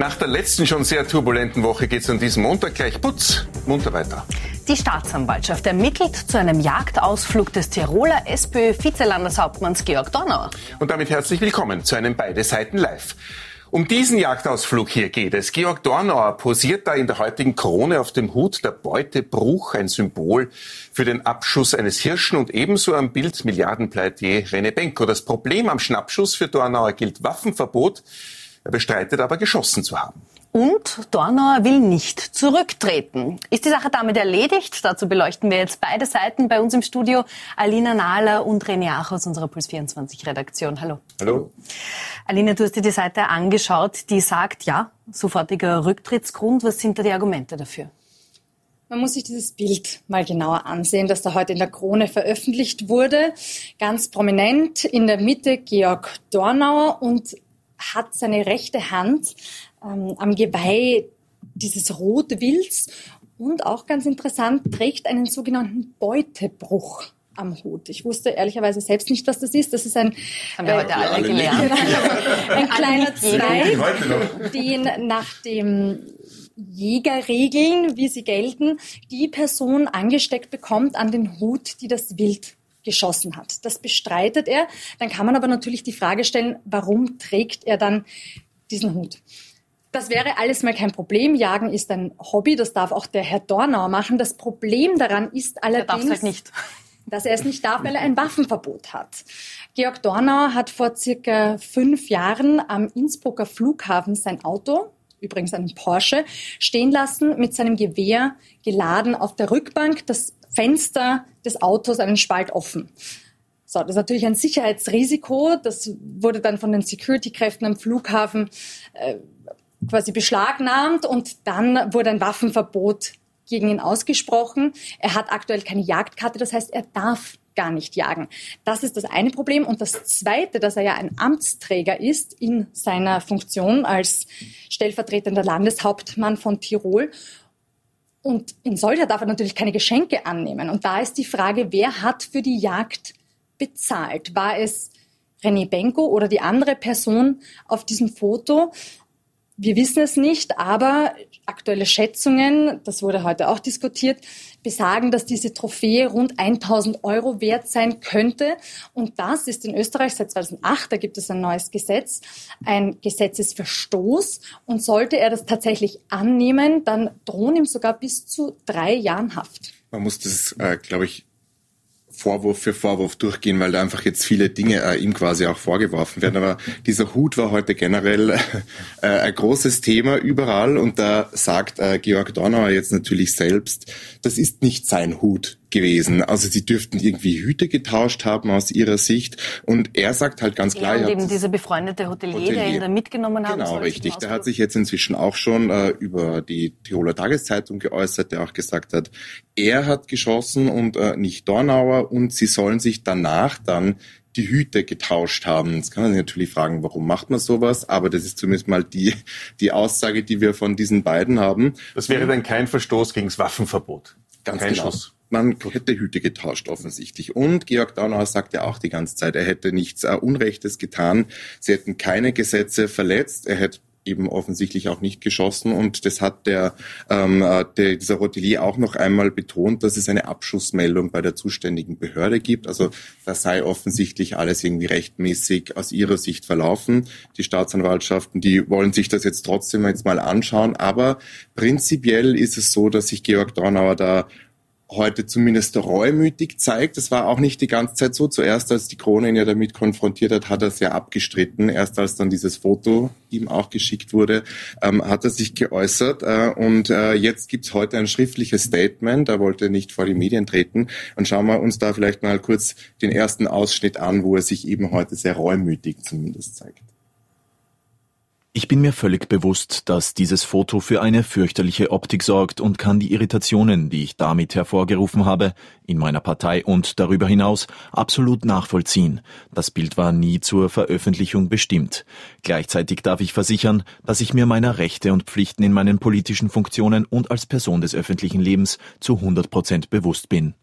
Nach der letzten schon sehr turbulenten Woche geht es an diesem Montag gleich munter weiter. Die Staatsanwaltschaft ermittelt zu einem Jagdausflug des Tiroler SPÖ-Vizelandeshauptmanns Georg Dornauer. Und damit herzlich willkommen zu einem Beide Seiten Live. Um diesen Jagdausflug hier geht es. Georg Dornauer posiert da in der heutigen Krone auf dem Hut der Beutebruch, ein Symbol für den Abschuss eines Hirschen, und ebenso am Bild Milliardenpleitier René Benko. Das Problem am Schnappschuss für Dornauer gilt Waffenverbot. Er bestreitet aber, geschossen zu haben. Und Dornauer will nicht zurücktreten. Ist die Sache damit erledigt? Dazu beleuchten wir jetzt beide Seiten. Bei uns im Studio Alina Nahler und René Ach aus unserer Puls24-Redaktion. Hallo. Hallo. Alina, du hast dir die Seite angeschaut, die sagt, ja, sofortiger Rücktrittsgrund. Was sind da die Argumente dafür? Man muss sich dieses Bild mal genauer ansehen, das da heute in der Krone veröffentlicht wurde. Ganz prominent in der Mitte Georg Dornauer und hat seine rechte Hand am Geweih dieses Rotwilds und auch ganz interessant, trägt einen sogenannten Beutebruch am Hut. Ich wusste ehrlicherweise selbst nicht, was das ist. Das ist ein... Haben wir heute alle gelernt. Ein kleiner Zweig, den nach dem Jägerregeln, wie sie gelten, die Person angesteckt bekommt an den Hut, die das Wild geschossen hat. Das bestreitet er. Dann kann man aber natürlich die Frage stellen, warum trägt er dann diesen Hut? Das wäre alles mal kein Problem. Jagen ist ein Hobby, das darf auch der Herr Dornauer machen. Das Problem daran ist allerdings, halt nicht, dass er es nicht darf, weil er ein Waffenverbot hat. Georg Dornauer hat vor circa 5 Jahren am Innsbrucker Flughafen sein Auto, übrigens einen Porsche, stehen lassen, mit seinem Gewehr geladen auf der Rückbank. Das Fenster des Autos einen Spalt offen. So, das ist natürlich ein Sicherheitsrisiko. Das wurde dann von den Security-Kräften am Flughafen quasi beschlagnahmt, und dann wurde ein Waffenverbot gegen ihn ausgesprochen. Er hat aktuell keine Jagdkarte, das heißt, er darf gar nicht jagen. Das ist das eine Problem. Und das zweite, dass er ja ein Amtsträger ist in seiner Funktion als stellvertretender Landeshauptmann von Tirol. Und in solcher darf er natürlich keine Geschenke annehmen. Und da ist die Frage, wer hat für die Jagd bezahlt? War es René Benko oder die andere Person auf diesem Foto? Wir wissen es nicht, aber aktuelle Schätzungen, das wurde heute auch diskutiert, besagen, dass diese Trophäe rund 1.000 € wert sein könnte. Und das ist in Österreich seit 2008, da gibt es ein neues Gesetz, ein Gesetzesverstoß. Und sollte er das tatsächlich annehmen, dann drohen ihm sogar bis zu 3 Jahren Haft. Man muss das, glaube ich, Vorwurf für Vorwurf durchgehen, weil da einfach jetzt viele Dinge ihm quasi auch vorgeworfen werden. Aber dieser Hut war heute generell ein großes Thema überall, und da sagt Georg Dornauer jetzt natürlich selbst, das ist nicht sein Hut gewesen. Also sie dürften irgendwie Hüte getauscht haben aus ihrer Sicht, und er sagt halt ganz klar... Ja, und eben dieser befreundete Hotelier, der ihn da mitgenommen hat. Genau, richtig. Der hat sich jetzt inzwischen auch schon über die Tiroler Tageszeitung geäußert, der auch gesagt hat, er hat geschossen und nicht Dornauer, und sie sollen sich danach dann die Hüte getauscht haben. Jetzt kann man sich natürlich fragen, warum macht man sowas? Aber das ist zumindest mal die Aussage, die wir von diesen beiden haben. Das wäre dann kein Verstoß gegen das Waffenverbot. Ganz kein genau. Schuss. Man hätte Hüte getauscht offensichtlich. Und Georg Dornauer sagt ja auch die ganze Zeit, er hätte nichts Unrechtes getan. Sie hätten keine Gesetze verletzt. Er hätte eben offensichtlich auch nicht geschossen. Und das hat dieser Hotelier auch noch einmal betont, dass es eine Abschussmeldung bei der zuständigen Behörde gibt. Also da sei offensichtlich alles irgendwie rechtmäßig aus ihrer Sicht verlaufen. Die Staatsanwaltschaften, die wollen sich das jetzt trotzdem jetzt mal anschauen. Aber prinzipiell ist es so, dass sich Georg Dornauer da heute zumindest reumütig zeigt. Das war auch nicht die ganze Zeit so. Zuerst, als die Krone ihn ja damit konfrontiert hat, hat er es ja abgestritten. Erst als dann dieses Foto ihm auch geschickt wurde, hat er sich geäußert. Und jetzt gibt's heute ein schriftliches Statement. Er wollte nicht vor die Medien treten. Und schauen wir uns da vielleicht mal kurz den ersten Ausschnitt an, wo er sich eben heute sehr reumütig zumindest zeigt. Ich bin mir völlig bewusst, dass dieses Foto für eine fürchterliche Optik sorgt und kann die Irritationen, die ich damit hervorgerufen habe, in meiner Partei und darüber hinaus absolut nachvollziehen. Das Bild war nie zur Veröffentlichung bestimmt. Gleichzeitig darf ich versichern, dass ich mir meiner Rechte und Pflichten in meinen politischen Funktionen und als Person des öffentlichen Lebens zu 100% bewusst bin.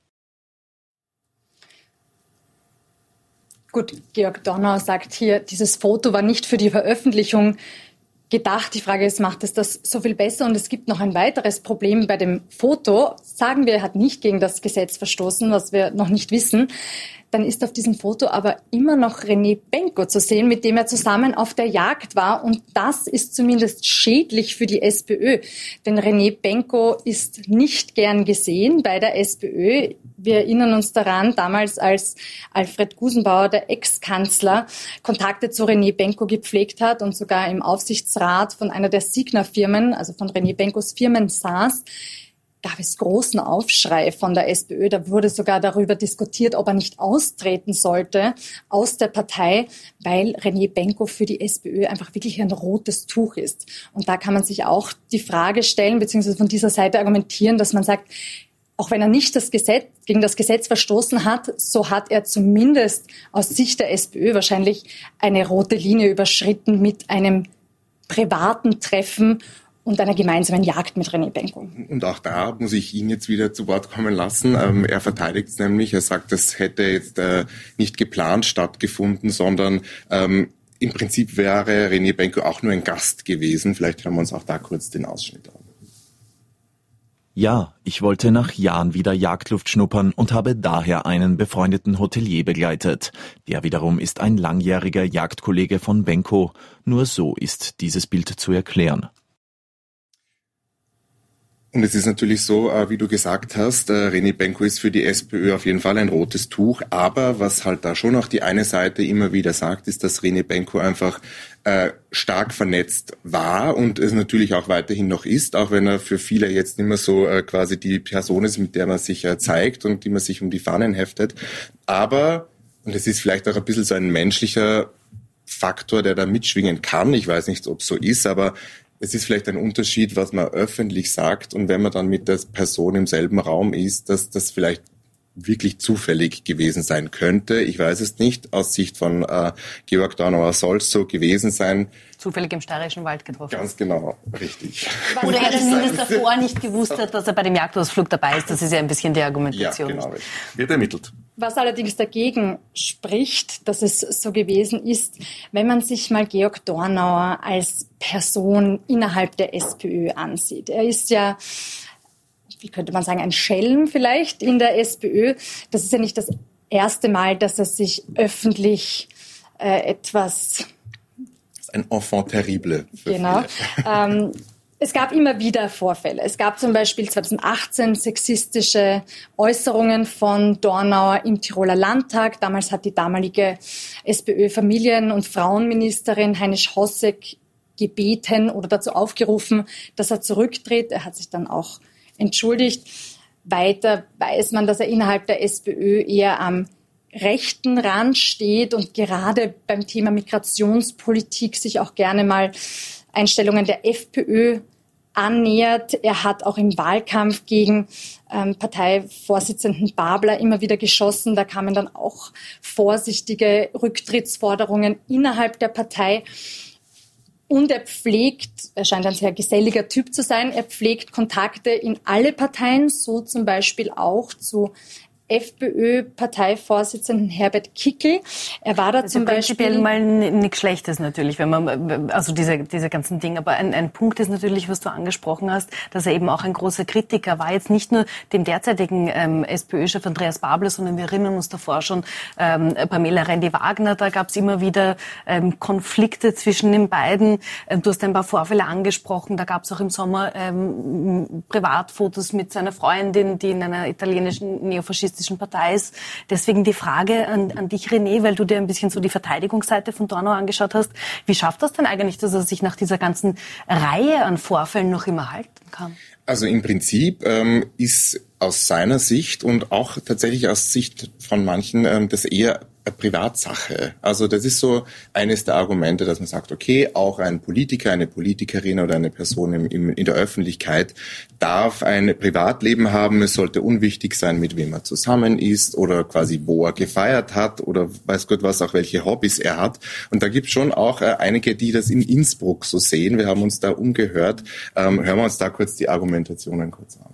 Gut, Georg Dornauer sagt hier, dieses Foto war nicht für die Veröffentlichung gedacht. Die Frage ist, macht es das so viel besser? Und es gibt noch ein weiteres Problem bei dem Foto. Sagen wir, er hat nicht gegen das Gesetz verstoßen, was wir noch nicht wissen. Dann ist auf diesem Foto aber immer noch René Benko zu sehen, mit dem er zusammen auf der Jagd war. Und das ist zumindest schädlich für die SPÖ. Denn René Benko ist nicht gern gesehen bei der SPÖ. Wir erinnern uns daran, damals als Alfred Gusenbauer, der Ex-Kanzler, Kontakte zu René Benko gepflegt hat und sogar im Aufsichtsrat von einer der Signa-Firmen, also von René Benkos Firmen, saß, gab es großen Aufschrei von der SPÖ. Da wurde sogar darüber diskutiert, ob er nicht austreten sollte aus der Partei, weil René Benko für die SPÖ einfach wirklich ein rotes Tuch ist. Und da kann man sich auch die Frage stellen, beziehungsweise von dieser Seite argumentieren, dass man sagt, auch wenn er nicht gegen das Gesetz verstoßen hat, so hat er zumindest aus Sicht der SPÖ wahrscheinlich eine rote Linie überschritten mit einem privaten Treffen und einer gemeinsamen Jagd mit René Benko. Und auch da muss ich ihn jetzt wieder zu Wort kommen lassen. Er verteidigt es nämlich. Er sagt, das hätte jetzt nicht geplant stattgefunden, sondern im Prinzip wäre René Benko auch nur ein Gast gewesen. Vielleicht hören wir uns auch da kurz den Ausschnitt an. Ja, ich wollte nach Jahren wieder Jagdluft schnuppern und habe daher einen befreundeten Hotelier begleitet. Der wiederum ist ein langjähriger Jagdkollege von Benko. Nur so ist dieses Bild zu erklären. Und es ist natürlich so, wie du gesagt hast, René Benko ist für die SPÖ auf jeden Fall ein rotes Tuch. Aber was halt da schon auch die eine Seite immer wieder sagt, ist, dass René Benko einfach stark vernetzt war und es natürlich auch weiterhin noch ist, auch wenn er für viele jetzt nicht mehr so quasi die Person ist, mit der man sich zeigt und die man sich um die Fahnen heftet. Aber, und es ist vielleicht auch ein bisschen so ein menschlicher Faktor, der da mitschwingen kann, ich weiß nicht, ob es so ist, aber es ist vielleicht ein Unterschied, was man öffentlich sagt und wenn man dann mit der Person im selben Raum ist, dass das vielleicht wirklich zufällig gewesen sein könnte. Ich weiß es nicht. Aus Sicht von Georg Dornauer soll es so gewesen sein. Zufällig im Steirischen Wald getroffen. Ganz genau, richtig. Oder er zumindest davor nicht gewusst hat, dass er bei dem Jagdausflug dabei ist. Das ist ja ein bisschen die Argumentation. Ja, genau. Wird ermittelt. Was allerdings dagegen spricht, dass es so gewesen ist, wenn man sich mal Georg Dornauer als Person innerhalb der SPÖ ansieht. Er ist ja, wie könnte man sagen, ein Schelm vielleicht in der SPÖ. Das ist ja nicht das erste Mal, dass er sich öffentlich etwas... Ein Enfant terrible. Genau. Es gab immer wieder Vorfälle. Es gab zum Beispiel 2018 sexistische Äußerungen von Dornauer im Tiroler Landtag. Damals hat die damalige SPÖ-Familien- und Frauenministerin Heinisch Hossek gebeten oder dazu aufgerufen, dass er zurücktritt. Er hat sich dann auch entschuldigt. Weiter weiß man, dass er innerhalb der SPÖ eher am rechten Rand steht und gerade beim Thema Migrationspolitik sich auch gerne mal Einstellungen der FPÖ annähert. Er hat auch im Wahlkampf gegen Parteivorsitzenden Babler immer wieder geschossen. Da kamen dann auch vorsichtige Rücktrittsforderungen innerhalb der Partei. Und er scheint ein sehr geselliger Typ zu sein, er pflegt Kontakte in alle Parteien, so zum Beispiel auch zu FPÖ-Parteivorsitzenden Herbert Kickl. Er war da zum Beispiel... Prinzipiell mal nichts Schlechtes natürlich, wenn man, also diese ganzen Dinge. Aber ein Punkt ist natürlich, was du angesprochen hast, dass er eben auch ein großer Kritiker war. Jetzt nicht nur dem derzeitigen SPÖ-Chef Andreas Babler, sondern wir erinnern uns davor schon, Pamela Rendi-Wagner, da gab es immer wieder Konflikte zwischen den beiden. Du hast ein paar Vorfälle angesprochen. Da gab es auch im Sommer Privatfotos mit seiner Freundin, die in einer italienischen neofaschistischen Partei ist. Deswegen die Frage an dich, René, weil du dir ein bisschen so die Verteidigungsseite von Dornauer angeschaut hast. Wie schafft das denn eigentlich, dass er sich nach dieser ganzen Reihe an Vorfällen noch immer halten kann? Also im Prinzip ist aus seiner Sicht und auch tatsächlich aus Sicht von manchen das eher eine Privatsache. Also das ist so eines der Argumente, dass man sagt, okay, auch ein Politiker, eine Politikerin oder eine Person in der Öffentlichkeit darf ein Privatleben haben. Es sollte unwichtig sein, mit wem er zusammen ist oder quasi wo er gefeiert hat oder weiß Gott was, auch welche Hobbys er hat. Und da gibt es schon auch einige, die das in Innsbruck so sehen. Wir haben uns da umgehört. Hören wir uns da kurz die Argumentationen kurz an.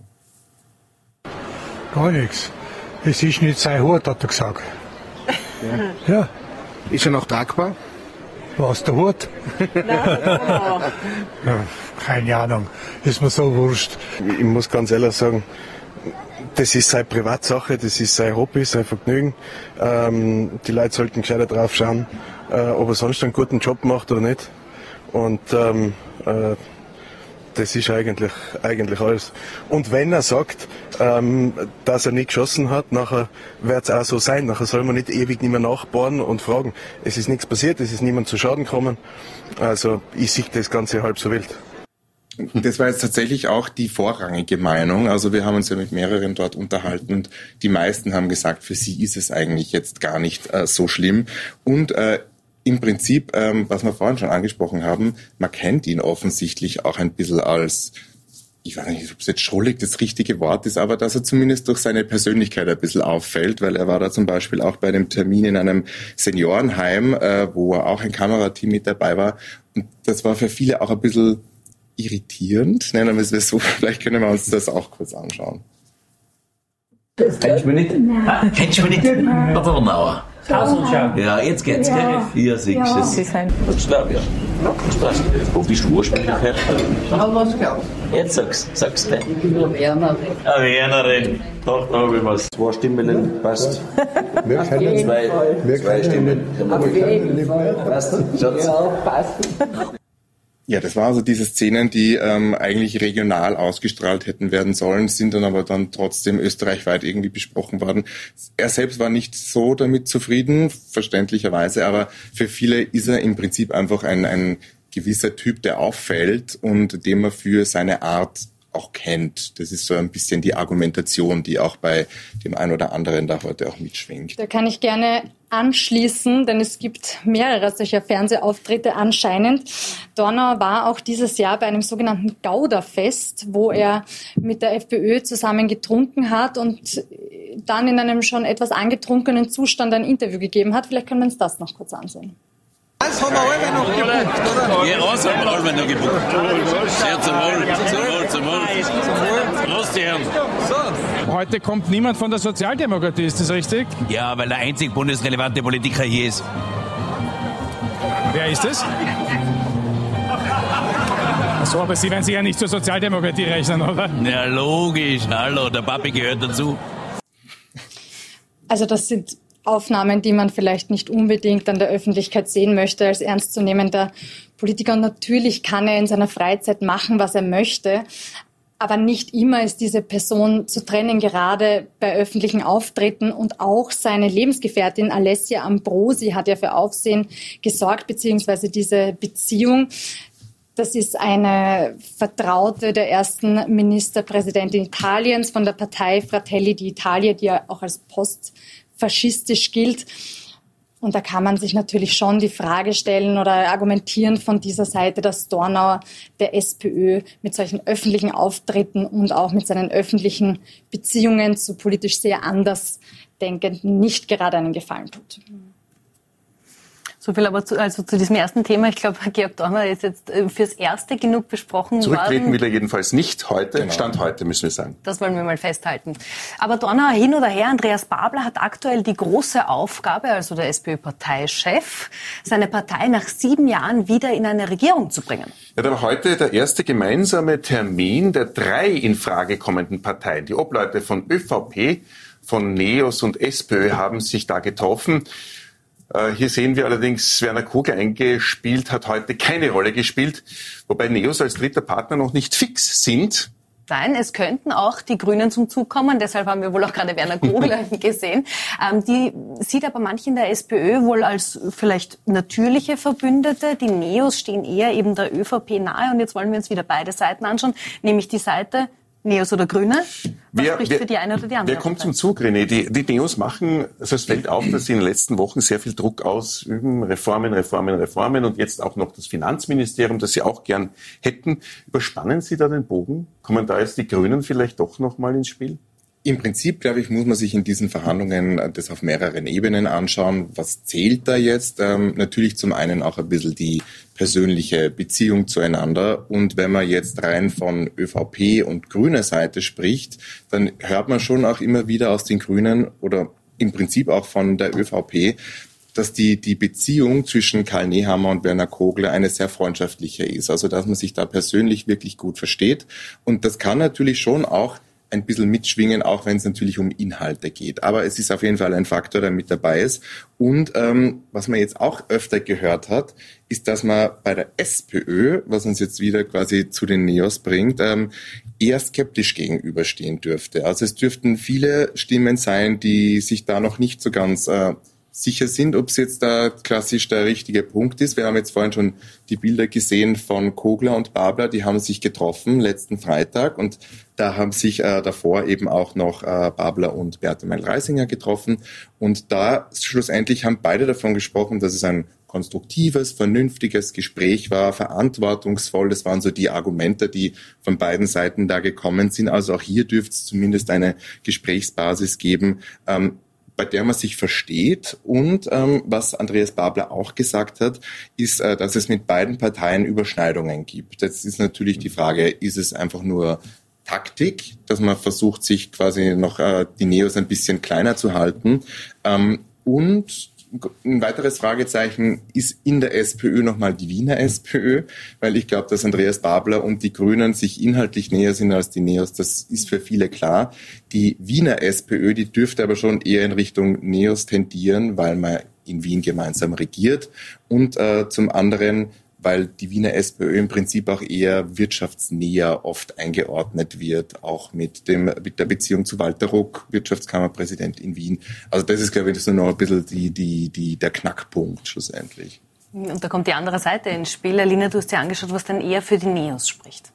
Gar nichts. Es ist nicht sein Hut, hat er gesagt. Ja. Ist er noch tragbar? Was, der Hut? Ja, keine Ahnung, ist mir so wurscht. Ich muss ganz ehrlich sagen, das ist seine Privatsache, das ist sein Hobby, sein Vergnügen. Die Leute sollten gescheiter drauf schauen, ob er sonst einen guten Job macht oder nicht. Und das ist eigentlich alles. Und wenn er sagt, dass er nicht geschossen hat, nachher wird es auch so sein. Nachher soll man nicht ewig nicht mehr nachbohren und fragen. Es ist nichts passiert, es ist niemand zu Schaden gekommen. Also ich sehe das Ganze halb so wild. Das war jetzt tatsächlich auch die vorrangige Meinung. Also wir haben uns ja mit mehreren dort unterhalten und die meisten haben gesagt, für sie ist es eigentlich jetzt gar nicht so schlimm. Und im Prinzip, was wir vorhin schon angesprochen haben, man kennt ihn offensichtlich auch ein bisschen als, ich weiß nicht, ob es jetzt schrullig das richtige Wort ist, aber dass er zumindest durch seine Persönlichkeit ein bisschen auffällt, weil er war da zum Beispiel auch bei einem Termin in einem Seniorenheim, wo er auch ein Kamerateam mit dabei war. Und das war für viele auch ein bisschen irritierend, nennen wir es so. Vielleicht können wir uns das auch kurz anschauen. Kennst du mich nicht? Kennst du mich nicht? Oder Bernauer? Ja, jetzt geht's, gell? Hier siehst du es. Das glaube ich, ja. Wo bist du ursprünglich her? Jetzt sag's dir. Ich bin eine Wernerin. Eine Wernerin. Doch, da habe ich was. 2 Stimmen, passt. Zwei Stimmen. Passt. Schatz. Ja, passt. Ja, das war also diese Szenen, die eigentlich regional ausgestrahlt hätten werden sollen, sind dann trotzdem österreichweit irgendwie besprochen worden. Er selbst war nicht so damit zufrieden, verständlicherweise, aber für viele ist er im Prinzip einfach ein gewisser Typ, der auffällt und den man für seine Art auch kennt. Das ist so ein bisschen die Argumentation, die auch bei dem einen oder anderen da heute auch mitschwingt. Da kann ich gerne anschließen, denn es gibt mehrere solcher Fernsehauftritte anscheinend. Dornauer war auch dieses Jahr bei einem sogenannten Gauderfest, wo er mit der FPÖ zusammen getrunken hat und dann in einem schon etwas angetrunkenen Zustand ein Interview gegeben hat. Vielleicht können wir uns das noch kurz ansehen. Das haben wir alle noch gebucht, oder? Ja, das haben wir alle noch gebucht. Sehr zum Wohl. Prost, die Herren. Heute kommt niemand von der Sozialdemokratie, ist das richtig? Ja, weil der einzig bundesrelevante Politiker hier ist. Wer ist es? Achso, aber Sie werden sich ja nicht zur Sozialdemokratie rechnen, oder? Ja, logisch. Hallo, der Papi gehört dazu. Also das sind Aufnahmen, die man vielleicht nicht unbedingt an der Öffentlichkeit sehen möchte als ernstzunehmender Politiker. Und natürlich kann er in seiner Freizeit machen, was er möchte. Aber nicht immer ist diese Person zu trennen, gerade bei öffentlichen Auftritten. Und auch seine Lebensgefährtin Alessia Ambrosi hat ja für Aufsehen gesorgt, beziehungsweise diese Beziehung. Das ist eine Vertraute der ersten Ministerpräsidentin Italiens von der Partei Fratelli d'Italia, die ja auch als postfaschistisch gilt. Und da kann man sich natürlich schon die Frage stellen oder argumentieren von dieser Seite, dass Dornauer der SPÖ mit solchen öffentlichen Auftritten und auch mit seinen öffentlichen Beziehungen zu politisch sehr Andersdenkenden nicht gerade einen Gefallen tut. So viel aber zu diesem ersten Thema. Ich glaube, Georg Dornauer ist jetzt fürs Erste genug besprochen worden. Zurücktreten will er jedenfalls nicht heute. Genau. Stand heute, müssen wir sagen. Das wollen wir mal festhalten. Aber Dornauer hin oder her, Andreas Babler hat aktuell die große Aufgabe, also der SPÖ-Parteichef, seine Partei nach 7 Jahren wieder in eine Regierung zu bringen. Ja, da war heute der erste gemeinsame Termin der 3 in Frage kommenden Parteien. Die Obleute von ÖVP, von NEOS und SPÖ haben sich da getroffen. Hier sehen wir allerdings, Werner Kugler eingespielt, hat heute keine Rolle gespielt, wobei NEOS als dritter Partner noch nicht fix sind. Nein, es könnten auch die Grünen zum Zug kommen, deshalb haben wir wohl auch gerade Werner Kugler gesehen. Die sieht aber manche in der SPÖ wohl als vielleicht natürliche Verbündete. Die NEOS stehen eher eben der ÖVP nahe und jetzt wollen wir uns wieder beide Seiten anschauen, nämlich die Seite NEOS oder Grüne. Was spricht für die eine oder die andere? Wer kommt zum Zug, René? Die NEOS machen, also es fällt auf, dass sie in den letzten Wochen sehr viel Druck ausüben. Reformen und jetzt auch noch das Finanzministerium, das sie auch gern hätten. Überspannen Sie da den Bogen? Kommen da jetzt die Grünen vielleicht doch noch mal ins Spiel? Im Prinzip, glaube ich, muss man sich in diesen Verhandlungen das auf mehreren Ebenen anschauen. Was zählt da jetzt? Natürlich zum einen auch ein bisschen die persönliche Beziehung zueinander. Und wenn man jetzt rein von ÖVP und grüner Seite spricht, dann hört man schon auch immer wieder aus den Grünen oder im Prinzip auch von der ÖVP, dass die Beziehung zwischen Karl Nehammer und Werner Kogler eine sehr freundschaftliche ist. Also dass man sich da persönlich wirklich gut versteht. Und das kann natürlich schon auch ein bisschen mitschwingen, auch wenn es natürlich um Inhalte geht. Aber es ist auf jeden Fall ein Faktor, der mit dabei ist. Und was man jetzt auch öfter gehört hat, ist, dass man bei der SPÖ, was uns jetzt wieder quasi zu den Neos bringt, eher skeptisch gegenüberstehen dürfte. Also es dürften viele Stimmen sein, die sich da noch nicht so ganz sicher sind, ob es jetzt da klassisch der richtige Punkt ist. Wir haben jetzt vorhin schon die Bilder gesehen von Kogler und Babler, die haben sich getroffen letzten Freitag und da haben sich davor eben auch noch Babler und Beate Meindl-Reisinger getroffen und da schlussendlich haben beide davon gesprochen, dass es ein konstruktives, vernünftiges Gespräch war, verantwortungsvoll. Das waren so die Argumente, die von beiden Seiten da gekommen sind. Also auch hier dürfte es zumindest eine Gesprächsbasis geben, bei der man sich versteht. Und was Andreas Babler auch gesagt hat, ist, dass es mit beiden Parteien Überschneidungen gibt. Jetzt ist natürlich die Frage, ist es einfach nur Taktik, dass man versucht, sich quasi noch die Neos ein bisschen kleiner zu halten. Und ein weiteres Fragezeichen ist in der SPÖ nochmal die Wiener SPÖ, weil ich glaube, dass Andreas Babler und die Grünen sich inhaltlich näher sind als die Neos. Das ist für viele klar. Die Wiener SPÖ, die dürfte aber schon eher in Richtung Neos tendieren, weil man in Wien gemeinsam regiert und zum anderen, weil die Wiener SPÖ im Prinzip auch eher wirtschaftsnäher oft eingeordnet wird, auch mit der Beziehung zu Walter Ruck, Wirtschaftskammerpräsident in Wien. Also das ist, glaube ich, so noch ein bisschen der Knackpunkt schlussendlich. Und da kommt die andere Seite ins Spiel. Alina, du hast dir angeschaut, was dann eher für die Neos spricht.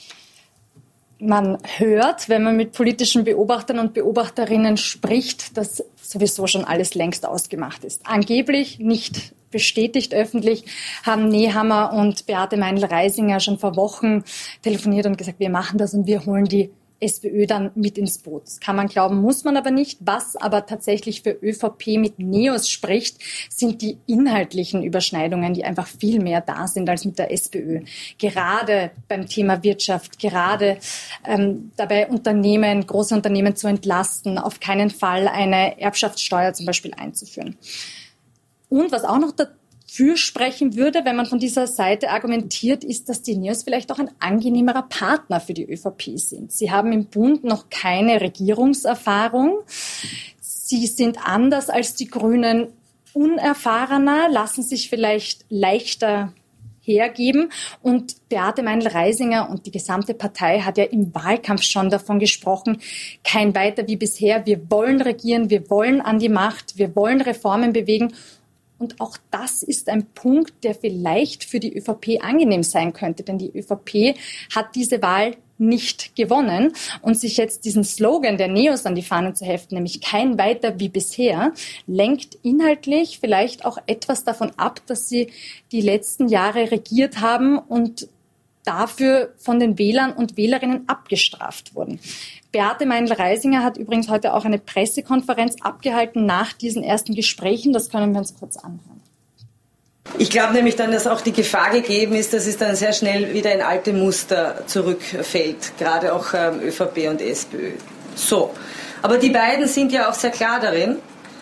Man hört, wenn man mit politischen Beobachtern und Beobachterinnen spricht, dass sowieso schon alles längst ausgemacht ist. Angeblich nicht bestätigt öffentlich, haben Nehammer und Beate Meindl-Reisinger schon vor Wochen telefoniert und gesagt, wir machen das und wir holen die SPÖ dann mit ins Boot. Das kann man glauben, muss man aber nicht. Was aber tatsächlich für ÖVP mit Neos spricht, sind die inhaltlichen Überschneidungen, die einfach viel mehr da sind als mit der SPÖ. Gerade beim Thema Wirtschaft, gerade dabei große Unternehmen zu entlasten, auf keinen Fall eine Erbschaftssteuer zum Beispiel einzuführen. Und was auch noch dafür sprechen würde, wenn man von dieser Seite argumentiert, ist, dass die Neos vielleicht auch ein angenehmerer Partner für die ÖVP sind. Sie haben im Bund noch keine Regierungserfahrung. Sie sind anders als die Grünen unerfahrener, lassen sich vielleicht leichter hergeben. Und Beate Meindl-Reisinger und die gesamte Partei hat ja im Wahlkampf schon davon gesprochen, kein weiter wie bisher. Wir wollen regieren, wir wollen an die Macht, wir wollen Reformen bewegen. Und auch das ist ein Punkt, der vielleicht für die ÖVP angenehm sein könnte, denn die ÖVP hat diese Wahl nicht gewonnen und sich jetzt diesen Slogan der Neos an die Fahnen zu heften, nämlich kein weiter wie bisher, lenkt inhaltlich vielleicht auch etwas davon ab, dass sie die letzten Jahre regiert haben und dafür von den Wählern und Wählerinnen abgestraft wurden. Beate Meindl-Reisinger hat übrigens heute auch eine Pressekonferenz abgehalten nach diesen ersten Gesprächen. Das können wir uns kurz anhören. Ich glaube nämlich dann, dass auch die Gefahr gegeben ist, dass es dann sehr schnell wieder in alte Muster zurückfällt, gerade auch ÖVP und SPÖ. So, aber die beiden sind ja auch sehr klar darin.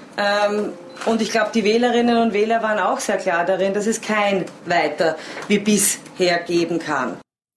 Und ich glaube, die Wählerinnen und Wähler waren auch sehr klar darin, dass es kein weiter wie bisher geben kann.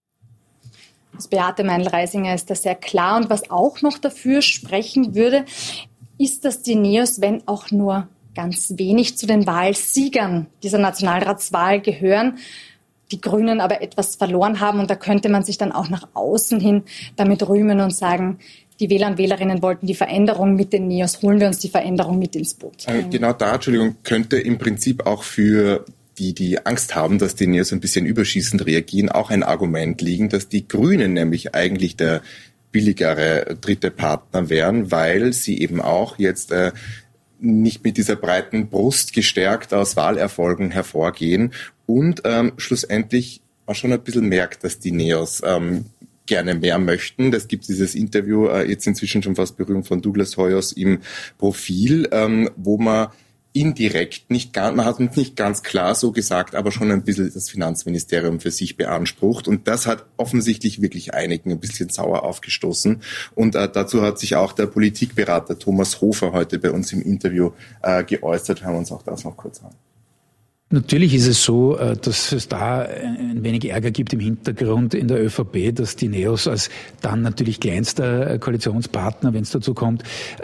Das Beate Meindl-Reisinger ist da sehr klar. Und was auch noch dafür sprechen würde, ist, dass die Neos, wenn auch nur ganz wenig, zu den Wahlsiegern dieser Nationalratswahl gehören, die Grünen aber etwas verloren haben. Und da könnte man sich dann auch nach außen hin damit rühmen und sagen, die Wähler und Wählerinnen wollten die Veränderung mit den Neos, holen wir uns die Veränderung mit ins Boot. Genau da, könnte im Prinzip auch für die Angst haben, dass die Neos ein bisschen überschießend reagieren, auch ein Argument liegen, dass die Grünen nämlich eigentlich der billigere dritte Partner wären, weil sie eben auch jetzt nicht mit dieser breiten Brust gestärkt aus Wahlerfolgen hervorgehen und schlussendlich man schon ein bisschen merkt, dass die Neos gerne mehr möchten. Das gibt dieses Interview, jetzt inzwischen schon fast berühmt, von Douglas Hoyos im Profil, wo man indirekt, man hat es nicht ganz klar so gesagt, aber schon ein bisschen das Finanzministerium für sich beansprucht. Und das hat offensichtlich wirklich einigen ein bisschen sauer aufgestoßen. Und dazu hat sich auch der Politikberater Thomas Hofer heute bei uns im Interview geäußert. Hören wir uns auch das noch kurz an. Natürlich ist es so, dass es da ein wenig Ärger gibt im Hintergrund in der ÖVP, dass die NEOS als dann natürlich kleinster Koalitionspartner, wenn es dazu kommt,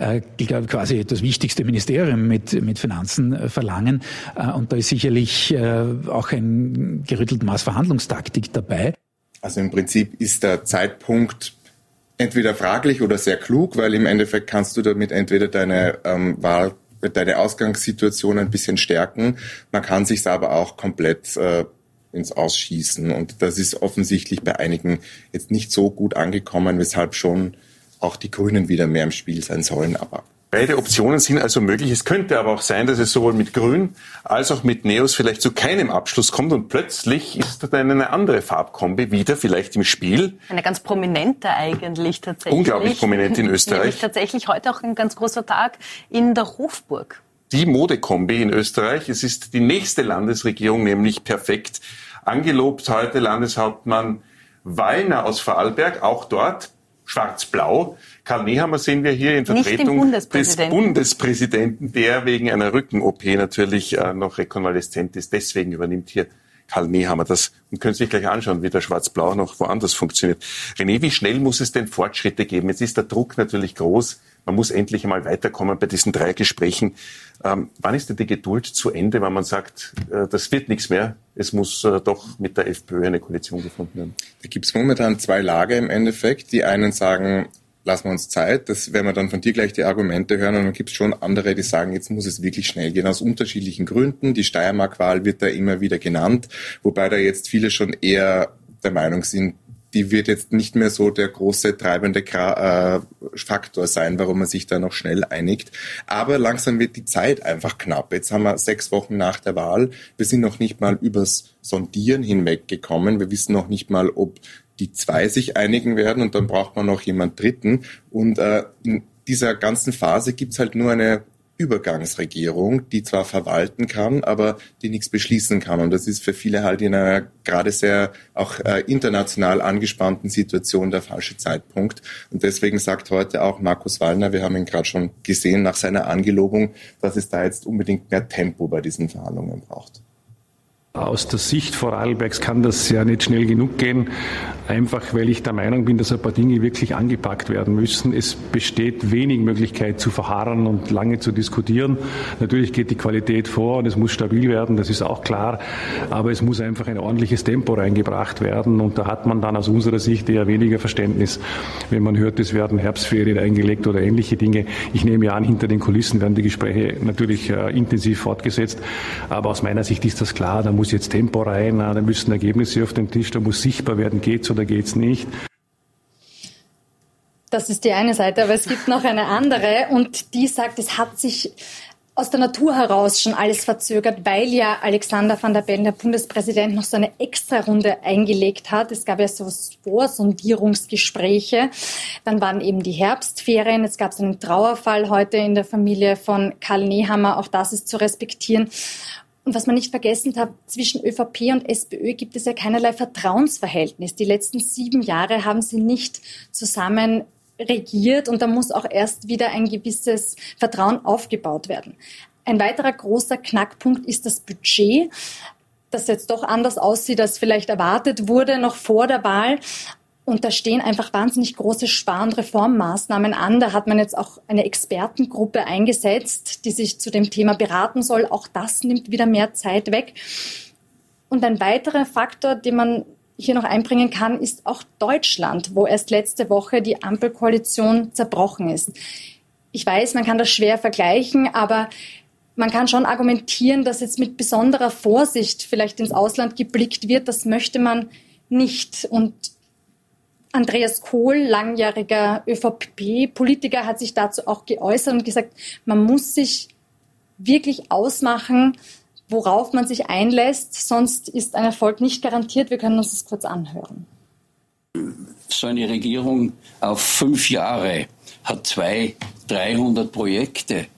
quasi das wichtigste Ministerium mit Finanzen verlangen. Und da ist sicherlich auch ein gerüttelt Maß Verhandlungstaktik dabei. Also im Prinzip ist der Zeitpunkt entweder fraglich oder sehr klug, weil im Endeffekt kannst du damit entweder deine Ausgangssituation ein bisschen stärken. Man kann sich aber auch komplett ins Ausschießen. Und das ist offensichtlich bei einigen jetzt nicht so gut angekommen, weshalb schon auch die Grünen wieder mehr im Spiel sein sollen. Aber beide Optionen sind also möglich. Es könnte aber auch sein, dass es sowohl mit Grün als auch mit NEOS vielleicht zu keinem Abschluss kommt und plötzlich ist dann eine andere Farbkombi wieder vielleicht im Spiel. Eine ganz prominente eigentlich tatsächlich. Unglaublich prominent in Österreich. Nämlich tatsächlich heute auch ein ganz großer Tag in der Hofburg. Die Modekombi in Österreich. Es ist die nächste Landesregierung nämlich perfekt angelobt. Heute Landeshauptmann Wallner aus Vorarlberg, auch dort schwarz-blau. Karl Nehammer sehen wir hier in Vertretung des Bundespräsidenten, der wegen einer Rücken-OP natürlich noch rekonvaleszent ist. Deswegen übernimmt hier Karl Nehammer das. Und können Sie sich gleich anschauen, wie der Schwarz-Blau noch woanders funktioniert. René, wie schnell muss es denn Fortschritte geben? Jetzt ist der Druck natürlich groß. Man muss endlich einmal weiterkommen bei diesen 3 Gesprächen. Wann ist denn die Geduld zu Ende, wenn man sagt, das wird nichts mehr? Es muss doch mit der FPÖ eine Koalition gefunden werden. Da gibt es momentan 2 Lager im Endeffekt. Die einen sagen, lassen wir uns Zeit. Das werden wir dann von dir gleich die Argumente hören. Und dann gibt es schon andere, die sagen, jetzt muss es wirklich schnell gehen, aus unterschiedlichen Gründen. Die Steiermark-Wahl wird da immer wieder genannt, wobei da jetzt viele schon eher der Meinung sind, die wird jetzt nicht mehr so der große treibende Faktor sein, warum man sich da noch schnell einigt. Aber langsam wird die Zeit einfach knapp. Jetzt haben wir 6 Wochen nach der Wahl. Wir sind noch nicht mal übers Sondieren hinweggekommen. Wir wissen noch nicht mal, ob die 2 sich einigen werden und dann braucht man noch jemand Dritten. Und in dieser ganzen Phase gibt's halt nur eine Übergangsregierung, die zwar verwalten kann, aber die nichts beschließen kann. Und das ist für viele halt in einer gerade sehr auch international angespannten Situation der falsche Zeitpunkt. Und deswegen sagt heute auch Markus Wallner, wir haben ihn gerade schon gesehen nach seiner Angelobung, dass es da jetzt unbedingt mehr Tempo bei diesen Verhandlungen braucht. Aus der Sicht Vorarlbergs kann das ja nicht schnell genug gehen, einfach weil ich der Meinung bin, dass ein paar Dinge wirklich angepackt werden müssen. Es besteht wenig Möglichkeit zu verharren und lange zu diskutieren. Natürlich geht die Qualität vor und es muss stabil werden, das ist auch klar, aber es muss einfach ein ordentliches Tempo reingebracht werden und da hat man dann aus unserer Sicht eher weniger Verständnis, wenn man hört, es werden Herbstferien eingelegt oder ähnliche Dinge. Ich nehme ja an, hinter den Kulissen werden die Gespräche natürlich intensiv fortgesetzt, aber aus meiner Sicht ist das klar, da muss jetzt Tempo rein, da müssen Ergebnisse auf den Tisch, da muss sichtbar werden, geht's oder geht's nicht. Das ist die eine Seite, aber es gibt noch eine andere und die sagt, es hat sich aus der Natur heraus schon alles verzögert, weil ja Alexander Van der Bellen, der Bundespräsident, noch so eine Extrarunde eingelegt hat. Es gab ja so Vorsondierungsgespräche. Dann waren eben die Herbstferien. Es gab so einen Trauerfall heute in der Familie von Karl Nehammer. Auch das ist zu respektieren. Und was man nicht vergessen hat, zwischen ÖVP und SPÖ gibt es ja keinerlei Vertrauensverhältnis. Die letzten 7 Jahre haben sie nicht zusammen regiert und da muss auch erst wieder ein gewisses Vertrauen aufgebaut werden. Ein weiterer großer Knackpunkt ist das Budget, das jetzt doch anders aussieht, als vielleicht erwartet wurde, noch vor der Wahl. Und da stehen einfach wahnsinnig große Spar- und Reformmaßnahmen an. Da hat man jetzt auch eine Expertengruppe eingesetzt, die sich zu dem Thema beraten soll. Auch das nimmt wieder mehr Zeit weg. Und ein weiterer Faktor, den man hier noch einbringen kann, ist auch Deutschland, wo erst letzte Woche die Ampelkoalition zerbrochen ist. Ich weiß, man kann das schwer vergleichen, aber man kann schon argumentieren, dass jetzt mit besonderer Vorsicht vielleicht ins Ausland geblickt wird. Das möchte man nicht. Und Andreas Kohl, langjähriger ÖVP-Politiker, hat sich dazu auch geäußert und gesagt, man muss sich wirklich ausmachen, worauf man sich einlässt, sonst ist ein Erfolg nicht garantiert. Wir können uns das kurz anhören. So eine Regierung auf 5 Jahre hat 200-300 Projekte.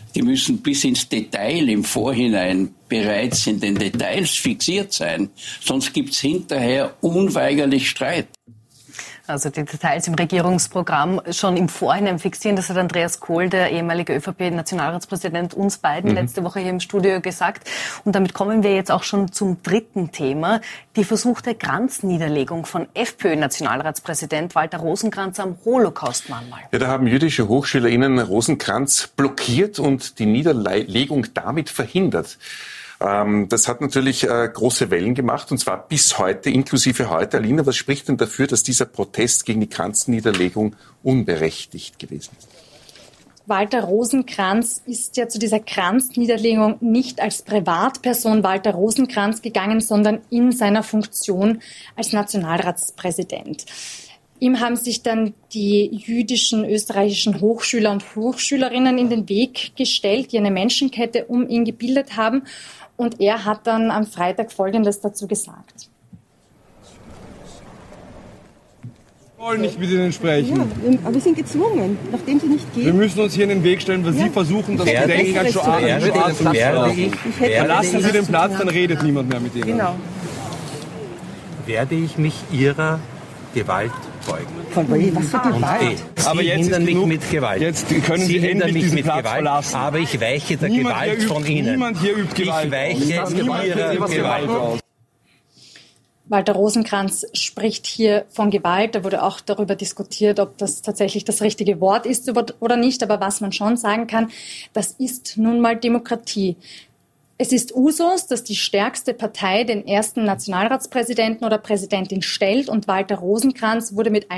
Die müssen bis ins Detail im Vorhinein bereits in den Details fixiert sein. Sonst gibt's hinterher unweigerlich Streit. Also die Details im Regierungsprogramm schon im Vorhinein fixieren. Das hat Andreas Kohl, der ehemalige ÖVP-Nationalratspräsident, uns beiden letzte Woche hier im Studio gesagt. Und damit kommen wir jetzt auch schon zum dritten Thema. Die versuchte Kranzniederlegung von FPÖ-Nationalratspräsident Walter Rosenkranz am Holocaust-Mahnmal. Ja, da haben jüdische HochschülerInnen Rosenkranz blockiert und die Niederlegung damit verhindert. Das hat natürlich große Wellen gemacht, und zwar bis heute, inklusive heute. Alina, was spricht denn dafür, dass dieser Protest gegen die Kranzniederlegung unberechtigt gewesen ist? Walter Rosenkranz ist ja zu dieser Kranzniederlegung nicht als Privatperson Walter Rosenkranz gegangen, sondern in seiner Funktion als Nationalratspräsident. Ihm haben sich dann die jüdischen österreichischen Hochschüler und Hochschülerinnen in den Weg gestellt, die eine Menschenkette um ihn gebildet haben. Und er hat dann am Freitag Folgendes dazu gesagt. Wir wollen nicht mit Ihnen sprechen. Ja, aber wir sind gezwungen, nachdem Sie nicht gehen. Wir müssen uns hier in den Weg stellen, weil Sie versuchen, das Gedenken an Shoah zu verlassen. Verlassen Sie den Platz, dann redet niemand mehr mit Ihnen. Genau. Werde ich mich Ihrer Gewalt beugen. Was für Gewalt? Aber jetzt hindern mich genug. mit Gewalt. Jetzt können Sie endlich mich diesen mit Platz Gewalt, verlassen. aber ich weiche der Gewalt von Ihnen. Niemand hier übt Gewalt. Ich weiche Ihrer Gewalt aus. Walter Rosenkranz spricht hier von Gewalt. Da wurde auch darüber diskutiert, ob das tatsächlich das richtige Wort ist oder nicht. Aber was man schon sagen kann, das ist nun mal Demokratie. Es ist Usus, dass die stärkste Partei den ersten Nationalratspräsidenten oder Präsidentin stellt, und Walter Rosenkranz wurde mit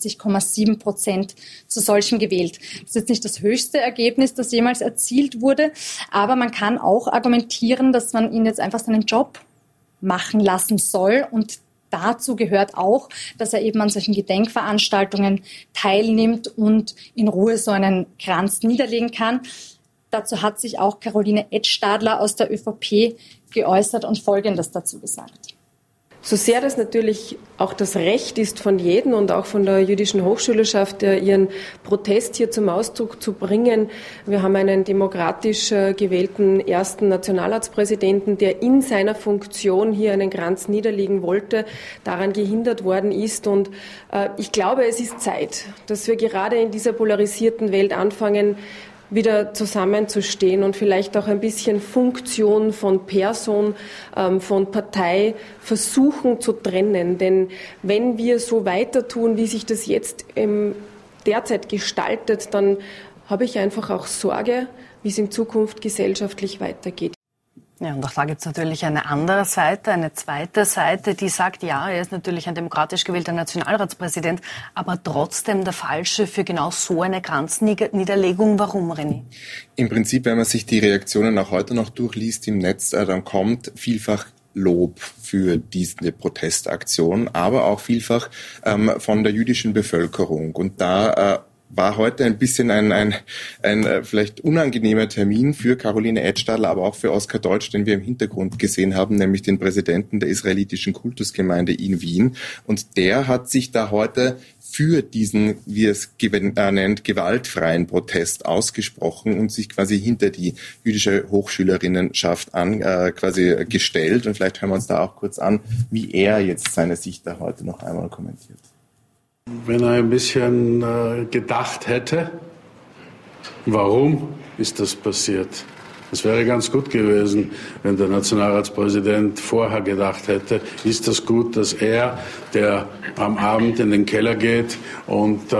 61,7% zu solchem gewählt. Das ist jetzt nicht das höchste Ergebnis, das jemals erzielt wurde, aber man kann auch argumentieren, dass man ihn jetzt einfach seinen Job machen lassen soll, und dazu gehört auch, dass er eben an solchen Gedenkveranstaltungen teilnimmt und in Ruhe so einen Kranz niederlegen kann. Dazu hat sich auch Caroline Edstadler aus der ÖVP geäußert und Folgendes dazu gesagt. So sehr das natürlich auch das Recht ist von jedem und auch von der jüdischen Hochschülerschaft, ihren Protest hier zum Ausdruck zu bringen. Wir haben einen demokratisch gewählten ersten Nationalratspräsidenten, der in seiner Funktion hier einen Kranz niederlegen wollte, daran gehindert worden ist. Und ich glaube, es ist Zeit, dass wir gerade in dieser polarisierten Welt anfangen, wieder zusammenzustehen und vielleicht auch ein bisschen Funktion von Person, von Partei versuchen zu trennen. Denn wenn wir so weiter tun, wie sich das jetzt derzeit gestaltet, dann habe ich einfach auch Sorge, wie es in Zukunft gesellschaftlich weitergeht. Ja, und auch da gibt es natürlich eine andere Seite, eine zweite Seite, die sagt, ja, er ist natürlich ein demokratisch gewählter Nationalratspräsident, aber trotzdem der Falsche für genau so eine Kranzniederlegung. Warum, René? Im Prinzip, wenn man sich die Reaktionen auch heute noch durchliest im Netz, dann kommt vielfach Lob für diese Protestaktion, aber auch vielfach von der jüdischen Bevölkerung. Und da war heute ein bisschen ein vielleicht unangenehmer Termin für Caroline Edstadler, aber auch für Oskar Deutsch, den wir im Hintergrund gesehen haben, nämlich den Präsidenten der israelitischen Kultusgemeinde in Wien. Und der hat sich da heute für diesen, wie es nennt, gewaltfreien Protest ausgesprochen und sich quasi hinter die jüdische Hochschülerinnenschaft quasi gestellt. Und vielleicht hören wir uns da auch kurz an, wie er jetzt seine Sicht da heute noch einmal kommentiert. Wenn er ein bisschen gedacht hätte, warum ist das passiert? Es wäre ganz gut gewesen, wenn der Nationalratspräsident vorher gedacht hätte, ist das gut, dass er, der am Abend in den Keller geht und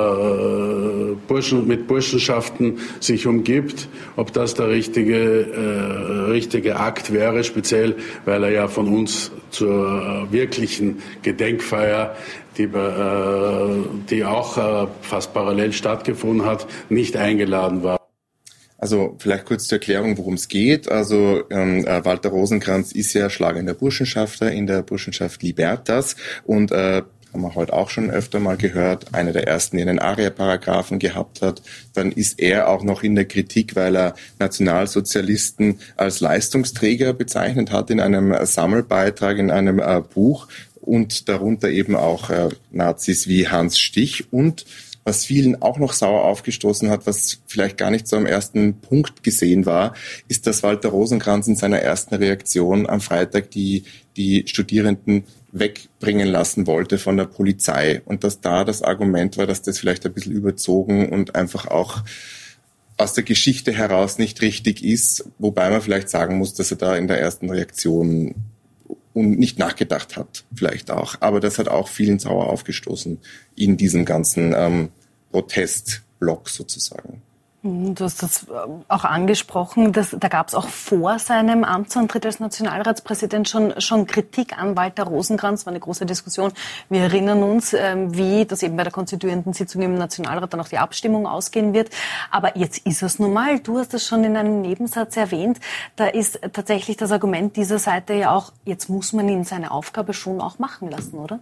mit Burschenschaften sich umgibt, ob das der richtige Akt wäre, speziell weil er ja von uns zur wirklichen Gedenkfeier, die auch fast parallel stattgefunden hat, nicht eingeladen war. Also vielleicht kurz zur Erklärung, worum es geht. Also Walter Rosenkranz ist ja schlagender Burschenschafter in der Burschenschaft Libertas und haben wir heute auch schon öfter mal gehört, einer der ersten, der einen ARIA-Paragraphen gehabt hat. Dann ist er auch noch in der Kritik, weil er Nationalsozialisten als Leistungsträger bezeichnet hat in einem Sammelbeitrag, in einem Buch und darunter eben auch Nazis wie Hans Stich und Was vielen auch noch sauer aufgestoßen hat, was vielleicht gar nicht so am ersten Punkt gesehen war, ist, dass Walter Rosenkranz in seiner ersten Reaktion am Freitag die Studierenden wegbringen lassen wollte von der Polizei. Und dass da das Argument war, dass das vielleicht ein bisschen überzogen und einfach auch aus der Geschichte heraus nicht richtig ist, wobei man vielleicht sagen muss, dass er da in der ersten Reaktion nicht nachgedacht hat, vielleicht auch. Aber das hat auch vielen sauer aufgestoßen in diesem ganzen Protestblock sozusagen. Du hast das auch angesprochen, da gab es auch vor seinem Amtsantritt als Nationalratspräsident schon Kritik an Walter Rosenkranz, war eine große Diskussion. Wir erinnern uns, wie das eben bei der konstituierenden Sitzung im Nationalrat dann auch die Abstimmung ausgehen wird. Aber jetzt ist es nun mal, du hast es schon in einem Nebensatz erwähnt, da ist tatsächlich das Argument dieser Seite ja auch, jetzt muss man ihn seine Aufgabe schon auch machen lassen, oder?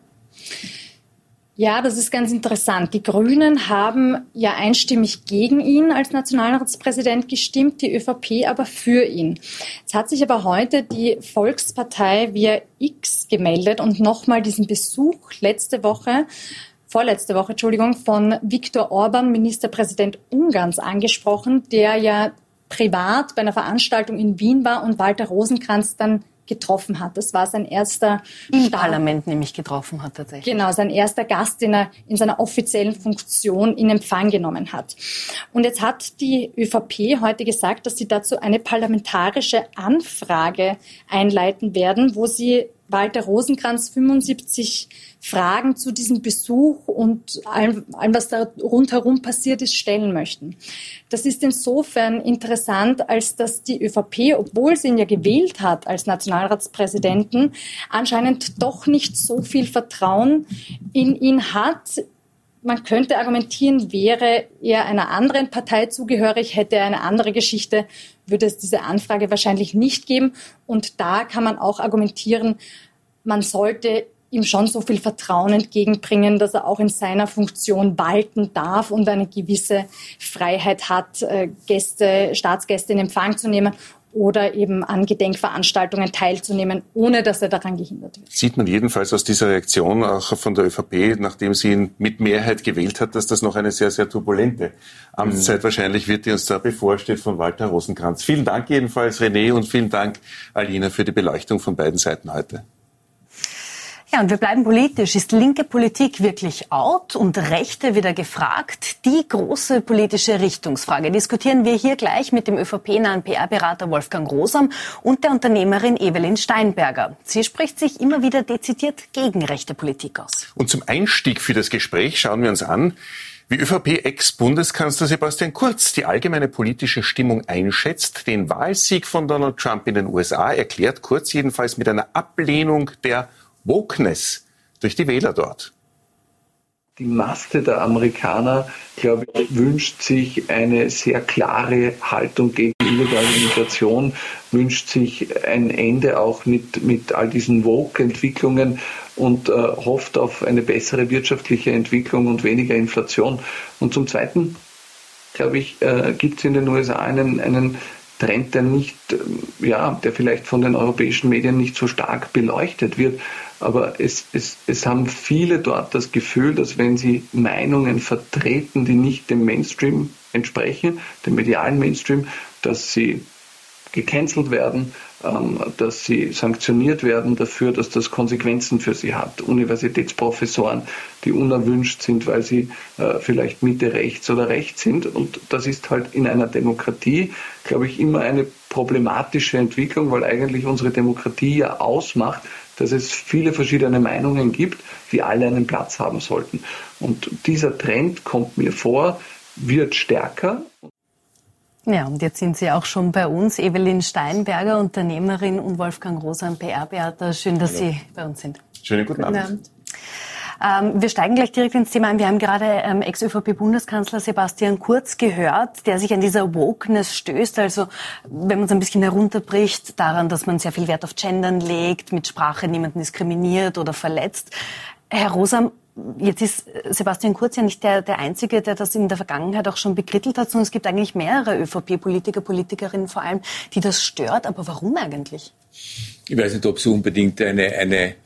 Ja, das ist ganz interessant. Die Grünen haben ja einstimmig gegen ihn als Nationalratspräsident gestimmt, die ÖVP aber für ihn. Jetzt hat sich aber heute die Volkspartei via X gemeldet und nochmal diesen Besuch vorletzte Woche, von Viktor Orban, Ministerpräsident Ungarns, angesprochen, der ja privat bei einer Veranstaltung in Wien war und Walter Rosenkranz dann getroffen hat. Das war sein erster im Parlament nämlich getroffen hat tatsächlich. Genau, sein erster Gast, den er in seiner offiziellen Funktion in Empfang genommen hat. Und jetzt hat die ÖVP heute gesagt, dass sie dazu eine parlamentarische Anfrage einleiten werden, wo sie Walter Rosenkranz 75 Fragen zu diesem Besuch und allem, was da rundherum passiert ist, stellen möchten. Das ist insofern interessant, als dass die ÖVP, obwohl sie ihn ja gewählt hat als Nationalratspräsidenten, anscheinend doch nicht so viel Vertrauen in ihn hat. Man könnte argumentieren, wäre er einer anderen Partei zugehörig, hätte er eine andere Geschichte, würde es diese Anfrage wahrscheinlich nicht geben. Und da kann man auch argumentieren, man sollte ihm schon so viel Vertrauen entgegenbringen, dass er auch in seiner Funktion walten darf und eine gewisse Freiheit hat, Staatsgäste in Empfang zu nehmen oder eben an Gedenkveranstaltungen teilzunehmen, ohne dass er daran gehindert wird. Sieht man jedenfalls aus dieser Reaktion auch von der ÖVP, nachdem sie ihn mit Mehrheit gewählt hat, dass das noch eine sehr, sehr turbulente Amtszeit wahrscheinlich wird, die uns da bevorsteht von Walter Rosenkranz. Vielen Dank jedenfalls, René, und vielen Dank, Alina, für die Beleuchtung von beiden Seiten heute. Ja, und wir bleiben politisch. Ist linke Politik wirklich out und Rechte wieder gefragt? Die große politische Richtungsfrage diskutieren wir hier gleich mit dem ÖVP-nahen PR-Berater Wolfgang Rosam und der Unternehmerin Evelyn Steinberger. Sie spricht sich immer wieder dezidiert gegen rechte Politik aus. Und zum Einstieg für das Gespräch schauen wir uns an, wie ÖVP-Ex-Bundeskanzler Sebastian Kurz die allgemeine politische Stimmung einschätzt. Den Wahlsieg von Donald Trump in den USA erklärt Kurz jedenfalls mit einer Ablehnung der Wokeness durch die Wähler dort. Die Masse der Amerikaner, glaube ich, wünscht sich eine sehr klare Haltung gegen illegale Migration, wünscht sich ein Ende auch mit all diesen Woke-Entwicklungen und hofft auf eine bessere wirtschaftliche Entwicklung und weniger Inflation. Und zum Zweiten, glaube ich, gibt es in den USA einen Trend, der vielleicht von den europäischen Medien nicht so stark beleuchtet wird. Aber es haben viele dort das Gefühl, dass wenn sie Meinungen vertreten, die nicht dem Mainstream entsprechen, dem medialen Mainstream, dass sie gecancelt werden, dass sie sanktioniert werden dafür, dass das Konsequenzen für sie hat. Universitätsprofessoren, die unerwünscht sind, weil sie vielleicht Mitte rechts oder rechts sind. Und das ist halt in einer Demokratie, glaube ich, immer eine problematische Entwicklung, weil eigentlich unsere Demokratie ja ausmacht, dass es viele verschiedene Meinungen gibt, die alle einen Platz haben sollten. Und dieser Trend, kommt mir vor, wird stärker. Ja, und jetzt sind Sie auch schon bei uns, Evelyn Steinberger, Unternehmerin, und Wolfgang Rosam, PR-Berater. Schön, dass Sie bei uns sind. Schönen guten Abend. Wir steigen gleich direkt ins Thema ein. Wir haben gerade Ex-ÖVP-Bundeskanzler Sebastian Kurz gehört, der sich an dieser Wokeness stößt. Also wenn man es ein bisschen herunterbricht, daran, dass man sehr viel Wert auf Gendern legt, mit Sprache niemanden diskriminiert oder verletzt. Herr Rosam, jetzt ist Sebastian Kurz ja nicht der Einzige, der das in der Vergangenheit auch schon bekrittelt hat, sondern es gibt eigentlich mehrere ÖVP-Politiker, Politikerinnen vor allem, die das stört. Aber warum eigentlich? Ich weiß nicht, ob es unbedingt eine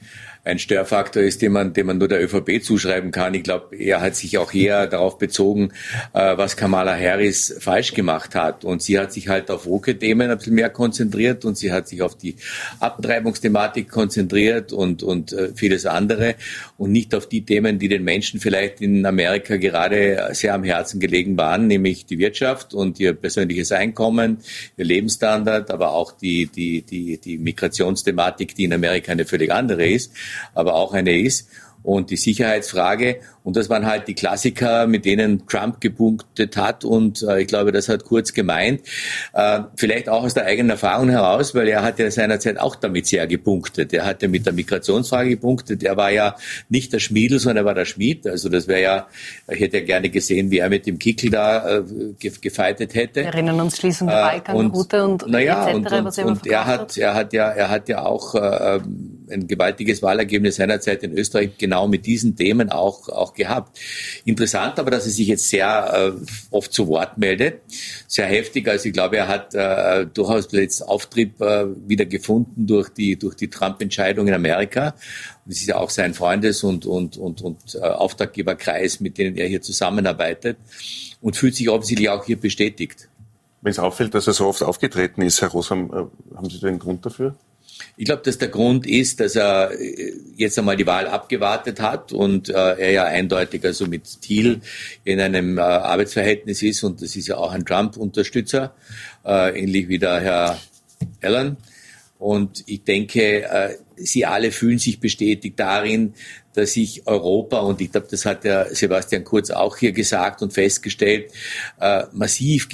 ein Störfaktor ist, den man nur der ÖVP zuschreiben kann. Ich glaube, er hat sich auch eher darauf bezogen, was Kamala Harris falsch gemacht hat. Und sie hat sich halt auf woke-Themen ein bisschen mehr konzentriert und sie hat sich auf die Abtreibungsthematik konzentriert und vieles andere und nicht auf die Themen, die den Menschen vielleicht in Amerika gerade sehr am Herzen gelegen waren, nämlich die Wirtschaft und ihr persönliches Einkommen, ihr Lebensstandard, aber auch die Migrationsthematik, die in Amerika eine völlig andere ist, aber auch eine ist. Und die Sicherheitsfrage. Und das waren halt die Klassiker, mit denen Trump gepunktet hat. Und ich glaube, das hat Kurz gemeint. Vielleicht auch aus der eigenen Erfahrung heraus, weil er hat ja seinerzeit auch damit sehr gepunktet. Er hat ja mit der Migrationsfrage gepunktet. Er war ja nicht der Schmiedel, sondern er war der Schmied. Also das wäre ja, ich hätte ja gerne gesehen, wie er mit dem Kickel da gefeitet hätte. Wir erinnern uns Schließung der Balkanroute und etc. Und er hat ja auch ein gewaltiges Wahlergebnis seinerzeit in Österreich genau mit diesen Themen auch gehabt. Interessant aber, dass er sich jetzt sehr oft zu Wort meldet, sehr heftig. Also ich glaube, er hat durchaus jetzt Auftrieb wieder gefunden durch die Trump-Entscheidung in Amerika. Das ist ja auch sein Freundes- und Auftraggeberkreis, mit denen er hier zusammenarbeitet und fühlt sich offensichtlich auch hier bestätigt. Wenn es auffällt, dass er so oft aufgetreten ist, Herr Rosam, haben Sie da einen Grund dafür? Ich glaube, dass der Grund ist, dass er jetzt einmal die Wahl abgewartet hat und er ja eindeutig also mit Thiel in einem Arbeitsverhältnis ist und das ist ja auch ein Trump-Unterstützer, ähnlich wie der Herr Allen. Und ich denke, sie alle fühlen sich bestätigt darin, dass sich Europa, und ich glaube, das hat der Sebastian Kurz auch hier gesagt und festgestellt, massiv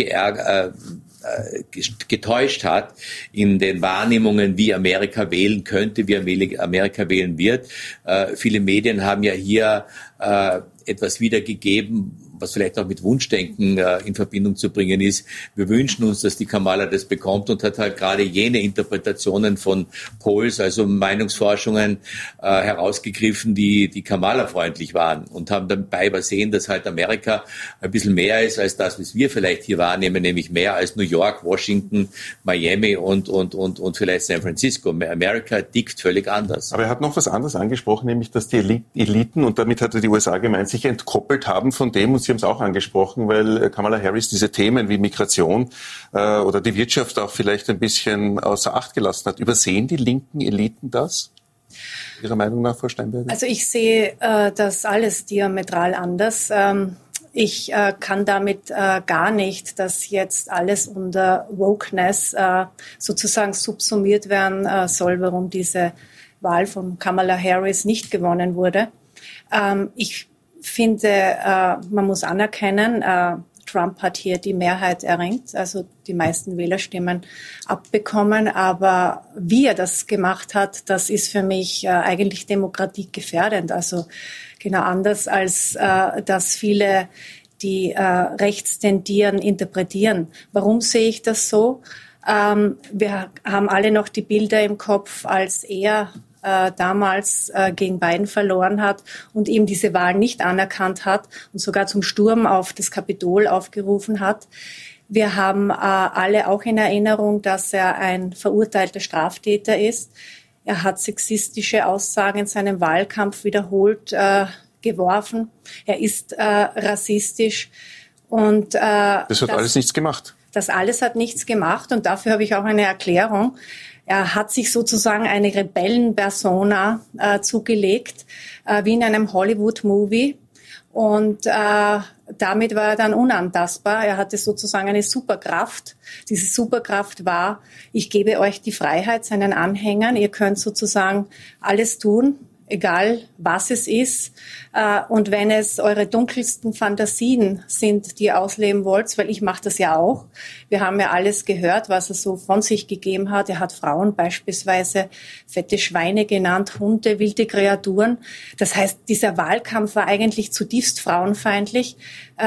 getäuscht hat in den Wahrnehmungen, wie Amerika wählen könnte, wie Amerika wählen wird. Viele Medien haben ja hier etwas wiedergegeben, was vielleicht auch mit Wunschdenken in Verbindung zu bringen ist. Wir wünschen uns, dass die Kamala das bekommt und hat halt gerade jene Interpretationen von Polls, also Meinungsforschungen, herausgegriffen, die Kamala-freundlich waren und haben dabei übersehen, dass halt Amerika ein bisschen mehr ist als das, was wir vielleicht hier wahrnehmen, nämlich mehr als New York, Washington, Miami und vielleicht San Francisco. Amerika tickt völlig anders. Aber er hat noch was anderes angesprochen, nämlich, dass die Eliten, und damit hat er die USA gemeint, sich entkoppelt haben von dem, und Sie haben es auch angesprochen, weil Kamala Harris diese Themen wie Migration oder die Wirtschaft auch vielleicht ein bisschen außer Acht gelassen hat. Übersehen die linken Eliten das? Ihrer Meinung nach, Frau Steinberger? Also ich sehe das alles diametral anders. Ich kann damit gar nicht, dass jetzt alles unter Wokeness sozusagen subsumiert werden soll, warum diese Wahl von Kamala Harris nicht gewonnen wurde. Ich finde, man muss anerkennen, Trump hat hier die Mehrheit erringt, also die meisten Wählerstimmen abbekommen. Aber wie er das gemacht hat, das ist für mich eigentlich demokratiegefährdend. Also genau anders als dass viele, die rechts tendieren, interpretieren. Warum sehe ich das so? Wir haben alle noch die Bilder im Kopf, als er damals gegen Biden verloren hat und eben diese Wahl nicht anerkannt hat und sogar zum Sturm auf das Kapitol aufgerufen hat. Wir haben alle auch in Erinnerung, dass er ein verurteilter Straftäter ist. Er hat sexistische Aussagen in seinem Wahlkampf wiederholt geworfen. Er ist rassistisch und das hat alles nichts gemacht. Das alles hat nichts gemacht und dafür habe ich auch eine Erklärung. Er hat sich sozusagen eine Rebellenpersona zugelegt, wie in einem Hollywood-Movie. Und damit war er dann unantastbar. Er hatte sozusagen eine Superkraft. Diese Superkraft war, ich gebe euch die Freiheit, seinen Anhängern. Ihr könnt sozusagen alles tun, egal was es ist. Und wenn es eure dunkelsten Fantasien sind, die ihr ausleben wollt, weil ich mache das ja auch. Wir haben ja alles gehört, was er so von sich gegeben hat. Er hat Frauen beispielsweise fette Schweine genannt, Hunde, wilde Kreaturen. Das heißt, dieser Wahlkampf war eigentlich zutiefst frauenfeindlich.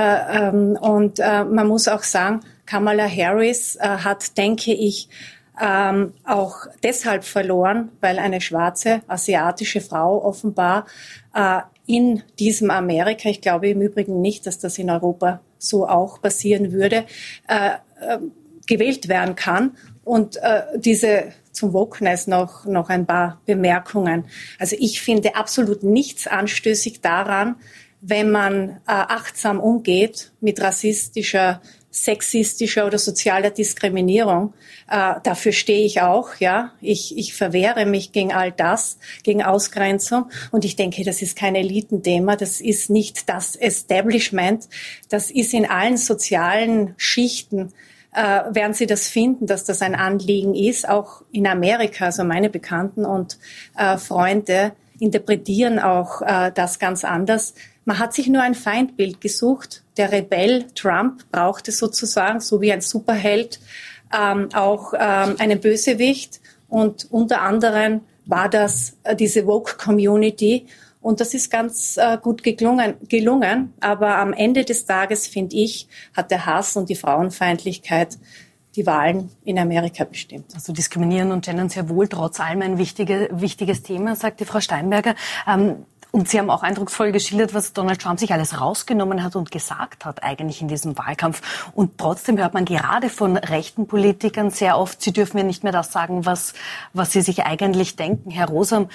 Und man muss auch sagen, Kamala Harris hat, denke ich, auch deshalb verloren, weil eine schwarze, asiatische Frau offenbar in diesem Amerika, ich glaube im Übrigen nicht, dass das in Europa so auch passieren würde, gewählt werden kann. Und diese zum Wokeness noch ein paar Bemerkungen. Also ich finde absolut nichts anstößig daran, wenn man achtsam umgeht mit rassistischer, sexistischer oder sozialer Diskriminierung. Dafür stehe ich auch, ja. Ich verwehre mich gegen all das, gegen Ausgrenzung. Und ich denke, das ist kein Elitenthema. Das ist nicht das Establishment. Das ist in allen sozialen Schichten, werden Sie das finden, dass das ein Anliegen ist. Auch in Amerika, also meine Bekannten und Freunde interpretieren auch das ganz anders. Man hat sich nur ein Feindbild gesucht. Der Rebell Trump brauchte sozusagen, so wie ein Superheld, auch einen Bösewicht. Und unter anderem war das diese Woke-Community. Und das ist ganz gut gelungen. Aber am Ende des Tages, finde ich, hat der Hass und die Frauenfeindlichkeit die Wahlen in Amerika bestimmt. Also diskriminieren und gendern sehr wohl trotz allem ein wichtiges Thema, sagte Frau Steinberger. Und Sie haben auch eindrucksvoll geschildert, was Donald Trump sich alles rausgenommen hat und gesagt hat eigentlich in diesem Wahlkampf. Und trotzdem hört man gerade von rechten Politikern sehr oft, sie dürfen ja nicht mehr das sagen, was sie sich eigentlich denken. Herr Rosam,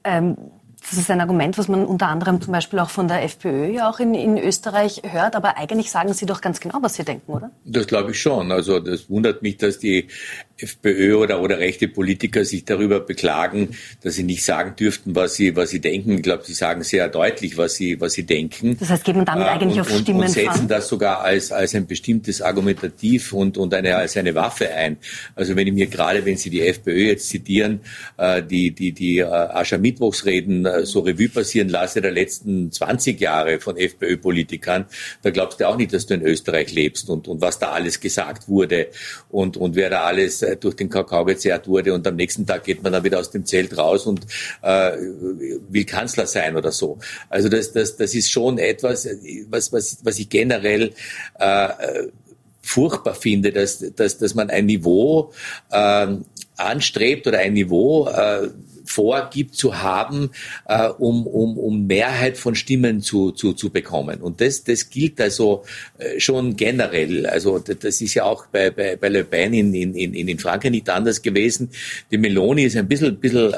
das ist ein Argument, was man unter anderem zum Beispiel auch von der FPÖ ja auch in Österreich hört. Aber eigentlich sagen Sie doch ganz genau, was Sie denken, oder? Das glaube ich schon. Also das wundert mich, dass die FPÖ oder rechte Politiker sich darüber beklagen, dass sie nicht sagen dürften, was sie denken. Ich glaube, sie sagen sehr deutlich, was sie denken. Das heißt, geht man damit eigentlich auf Stimmen und setzen das sogar als ein bestimmtes Argumentativ und als eine Waffe ein. Also wenn Sie die FPÖ jetzt zitieren, die Aschermittwochsreden so Revue passieren lasse der letzten 20 Jahre von FPÖ-Politikern, da glaubst du auch nicht, dass du in Österreich lebst und was da alles gesagt wurde und wer da alles durch den Kakao gezerrt wurde und am nächsten Tag geht man dann wieder aus dem Zelt raus und will Kanzler sein oder so. Also das ist schon etwas, was ich generell furchtbar finde, dass man ein Niveau anstrebt oder ein Niveau vorgibt zu haben, um Mehrheit von Stimmen zu bekommen. Und das gilt also schon generell. Also das ist ja auch bei Le Pen in Frankreich nicht anders gewesen. Die Meloni ist ein bisschen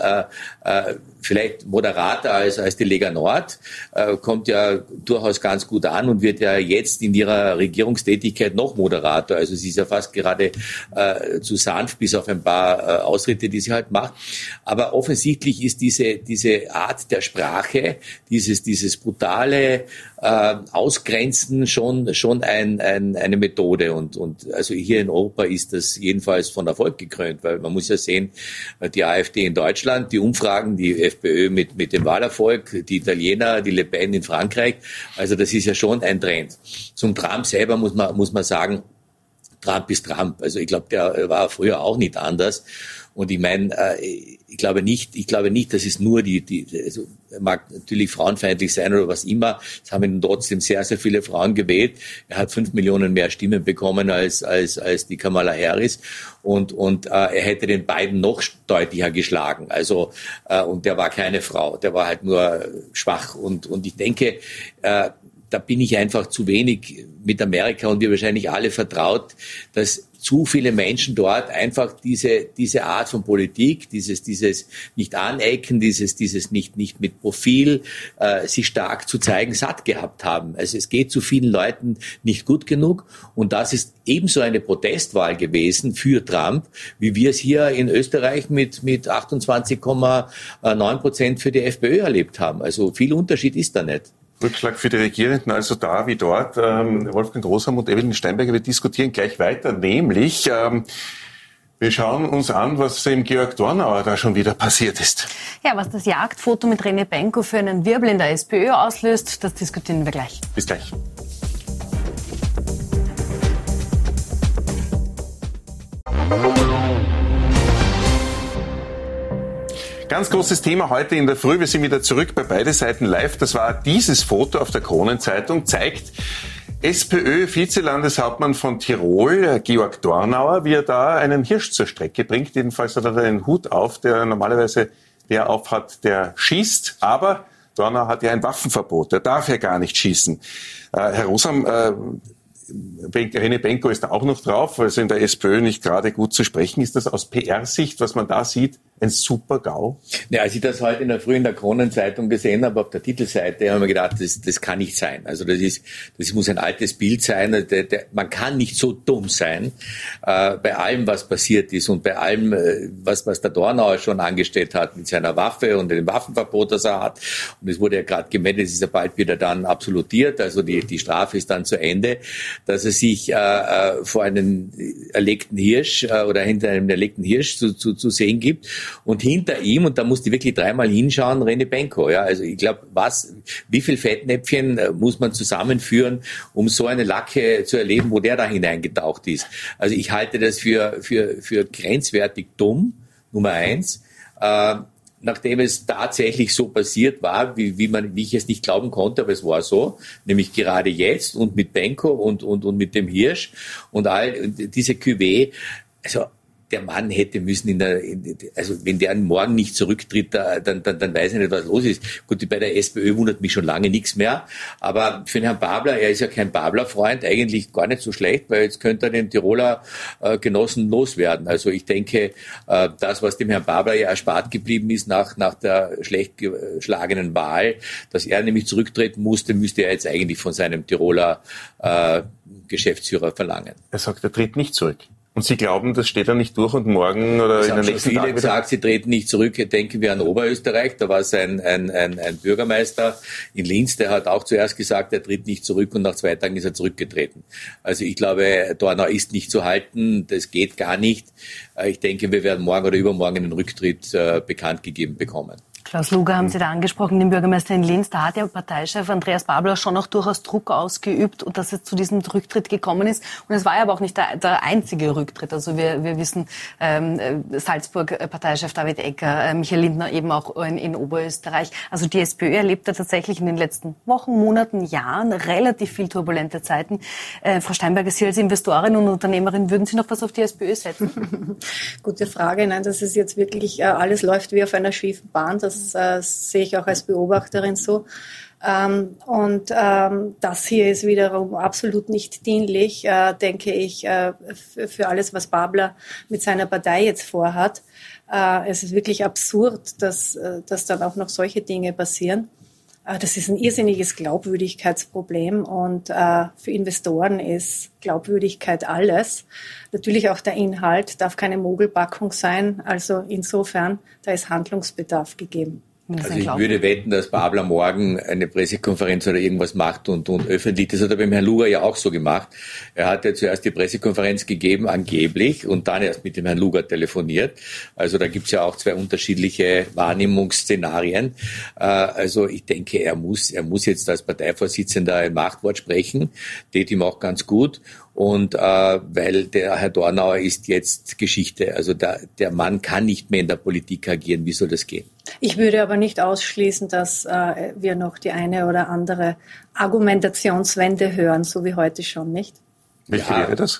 vielleicht moderater als die Lega Nord, kommt ja durchaus ganz gut an und wird ja jetzt in ihrer Regierungstätigkeit noch moderater. Also sie ist ja fast gerade zu sanft, bis auf ein paar Ausritte, die sie halt macht. Aber offensichtlich ist diese Art der Sprache, dieses brutale Ausgrenzen schon eine Methode und also hier in Europa ist das jedenfalls von Erfolg gekrönt, weil man muss ja sehen, die AfD in Deutschland, die Umfragen, die FPÖ mit dem Wahlerfolg, die Italiener, die Le Pen in Frankreich, also das ist ja schon ein Trend. Zum Trump selber muss man sagen, Trump ist Trump, also ich glaube, der war früher auch nicht anders. Und ich meine, ich glaube nicht, dass es nur also mag natürlich frauenfeindlich sein oder was immer. Es haben ihn trotzdem sehr, sehr viele Frauen gewählt. Er hat 5 Millionen mehr Stimmen bekommen als die Kamala Harris. Und er hätte den Biden noch deutlicher geschlagen. Also, und der war keine Frau. Der war halt nur schwach. Und ich denke, da bin ich einfach zu wenig mit Amerika und wir wahrscheinlich alle vertraut, dass zu viele Menschen dort einfach diese Art von Politik, dieses nicht anecken, dieses nicht mit Profil sich stark zu zeigen, satt gehabt haben. Also es geht zu vielen Leuten nicht gut genug und das ist ebenso eine Protestwahl gewesen für Trump, wie wir es hier in Österreich mit 28,9% für die FPÖ erlebt haben. Also viel Unterschied ist da nicht. Rückschlag für die Regierenden, also da wie dort. Wolfgang Rosam und Evelyn Steinberger, wir diskutieren gleich weiter, nämlich wir schauen uns an, was dem Georg Dornauer da schon wieder passiert ist. Ja, was das Jagdfoto mit René Benko für einen Wirbel in der SPÖ auslöst, das diskutieren wir gleich. Bis gleich. Ganz großes Thema heute in der Früh. Wir sind wieder zurück bei Beide Seiten live. Das war dieses Foto auf der Kronenzeitung, zeigt SPÖ-Vizelandeshauptmann von Tirol, Georg Dornauer, wie er da einen Hirsch zur Strecke bringt. Jedenfalls hat er einen Hut auf, der normalerweise der aufhat, der schießt. Aber Dornauer hat ja ein Waffenverbot, der darf ja gar nicht schießen. Herr Rosam, René Benko ist da auch noch drauf, also in der SPÖ nicht gerade gut zu sprechen. Ist das aus PR-Sicht, was man da sieht, ein super GAU? Ja, als ich das heute in der Früh in der Kronenzeitung gesehen habe, auf der Titelseite, habe ich mir gedacht, das kann nicht sein. Also das muss ein altes Bild sein. Man kann nicht so dumm sein, bei allem, was passiert ist und bei allem, was der Dornauer schon angestellt hat mit seiner Waffe und dem Waffenverbot, das er hat. Und es wurde ja gerade gemeldet, es ist ja bald wieder dann absolutiert, also die Strafe ist dann zu Ende, dass er sich vor einem erlegten Hirsch oder hinter einem erlegten Hirsch zu sehen gibt und hinter ihm, und da musste ich wirklich dreimal hinschauen, René Benko. Ja, also ich glaube, wie viel Fettnäpfchen muss man zusammenführen, um so eine Lacke zu erleben, wo der da hineingetaucht ist. Also ich halte das für grenzwertig dumm, Nummer 1. Nachdem es tatsächlich so passiert war, wie ich es nicht glauben konnte, aber es war so, nämlich gerade jetzt und mit Benko und mit dem Hirsch und all diese Cuvée, also der Mann hätte müssen also wenn der morgen nicht zurücktritt, dann weiß ich nicht, was los ist. Gut, bei der SPÖ wundert mich schon lange nichts mehr, aber für den Herrn Babler, er ist ja kein Babler-Freund, eigentlich gar nicht so schlecht, weil jetzt könnte er den Tiroler Genossen loswerden. Also ich denke, das, was dem Herrn Babler ja erspart geblieben ist nach der schlecht geschlagenen Wahl, dass er nämlich zurücktreten musste, müsste er jetzt eigentlich von seinem Tiroler Geschäftsführer verlangen. Er sagt, er tritt nicht zurück. Und Sie glauben, das steht dann nicht durch und morgen oder in den nächsten Tagen? Viele gesagt, sie treten nicht zurück. Denken wir an Oberösterreich. Da war es ein Bürgermeister in Linz, der hat auch zuerst gesagt, er tritt nicht zurück und nach 2 Tagen ist er zurückgetreten. Also ich glaube, Dornau ist nicht zu halten. Das geht gar nicht. Ich denke, wir werden morgen oder übermorgen einen Rücktritt bekannt gegeben bekommen. Klaus Luger haben Sie da angesprochen, den Bürgermeister in Linz. Da hat ja Parteichef Andreas Babler schon auch durchaus Druck ausgeübt und dass es zu diesem Rücktritt gekommen ist. Und es war ja aber auch nicht der einzige Rücktritt. Also wir wissen, Salzburg-Parteichef David Ecker, Michael Lindner eben auch in Oberösterreich. Also die SPÖ erlebt ja tatsächlich in den letzten Wochen, Monaten, Jahren relativ viel turbulente Zeiten. Frau Steinberger, Sie als Investorin und Unternehmerin, würden Sie noch was auf die SPÖ setzen? Gute Frage. Nein, das ist jetzt wirklich, alles läuft wie auf einer schiefen Bahn. Das sehe ich auch als Beobachterin so. Das hier ist wiederum absolut nicht dienlich, denke ich, für alles, was Babler mit seiner Partei jetzt vorhat. Es ist wirklich absurd, dass dann auch noch solche Dinge passieren. Das ist ein irrsinniges Glaubwürdigkeitsproblem und für Investoren ist Glaubwürdigkeit alles. Natürlich auch der Inhalt darf keine Mogelpackung sein. Also insofern, da ist Handlungsbedarf gegeben. Also ich würde wetten, dass Babler morgen eine Pressekonferenz oder irgendwas macht und öffentlich. Das hat er beim Herrn Luger ja auch so gemacht. Er hat ja zuerst die Pressekonferenz gegeben, angeblich, und dann erst mit dem Herrn Luger telefoniert. Also da gibt's ja auch 2 unterschiedliche Wahrnehmungsszenarien. Also ich denke, er muss jetzt als Parteivorsitzender ein Machtwort sprechen. Tät ihm auch ganz gut. Und weil der Herr Dornauer ist jetzt Geschichte. Also der Mann kann nicht mehr in der Politik agieren. Wie soll das gehen? Ich würde aber nicht ausschließen, dass wir noch die eine oder andere Argumentationswende hören, so wie heute schon, nicht? Welche wäre das?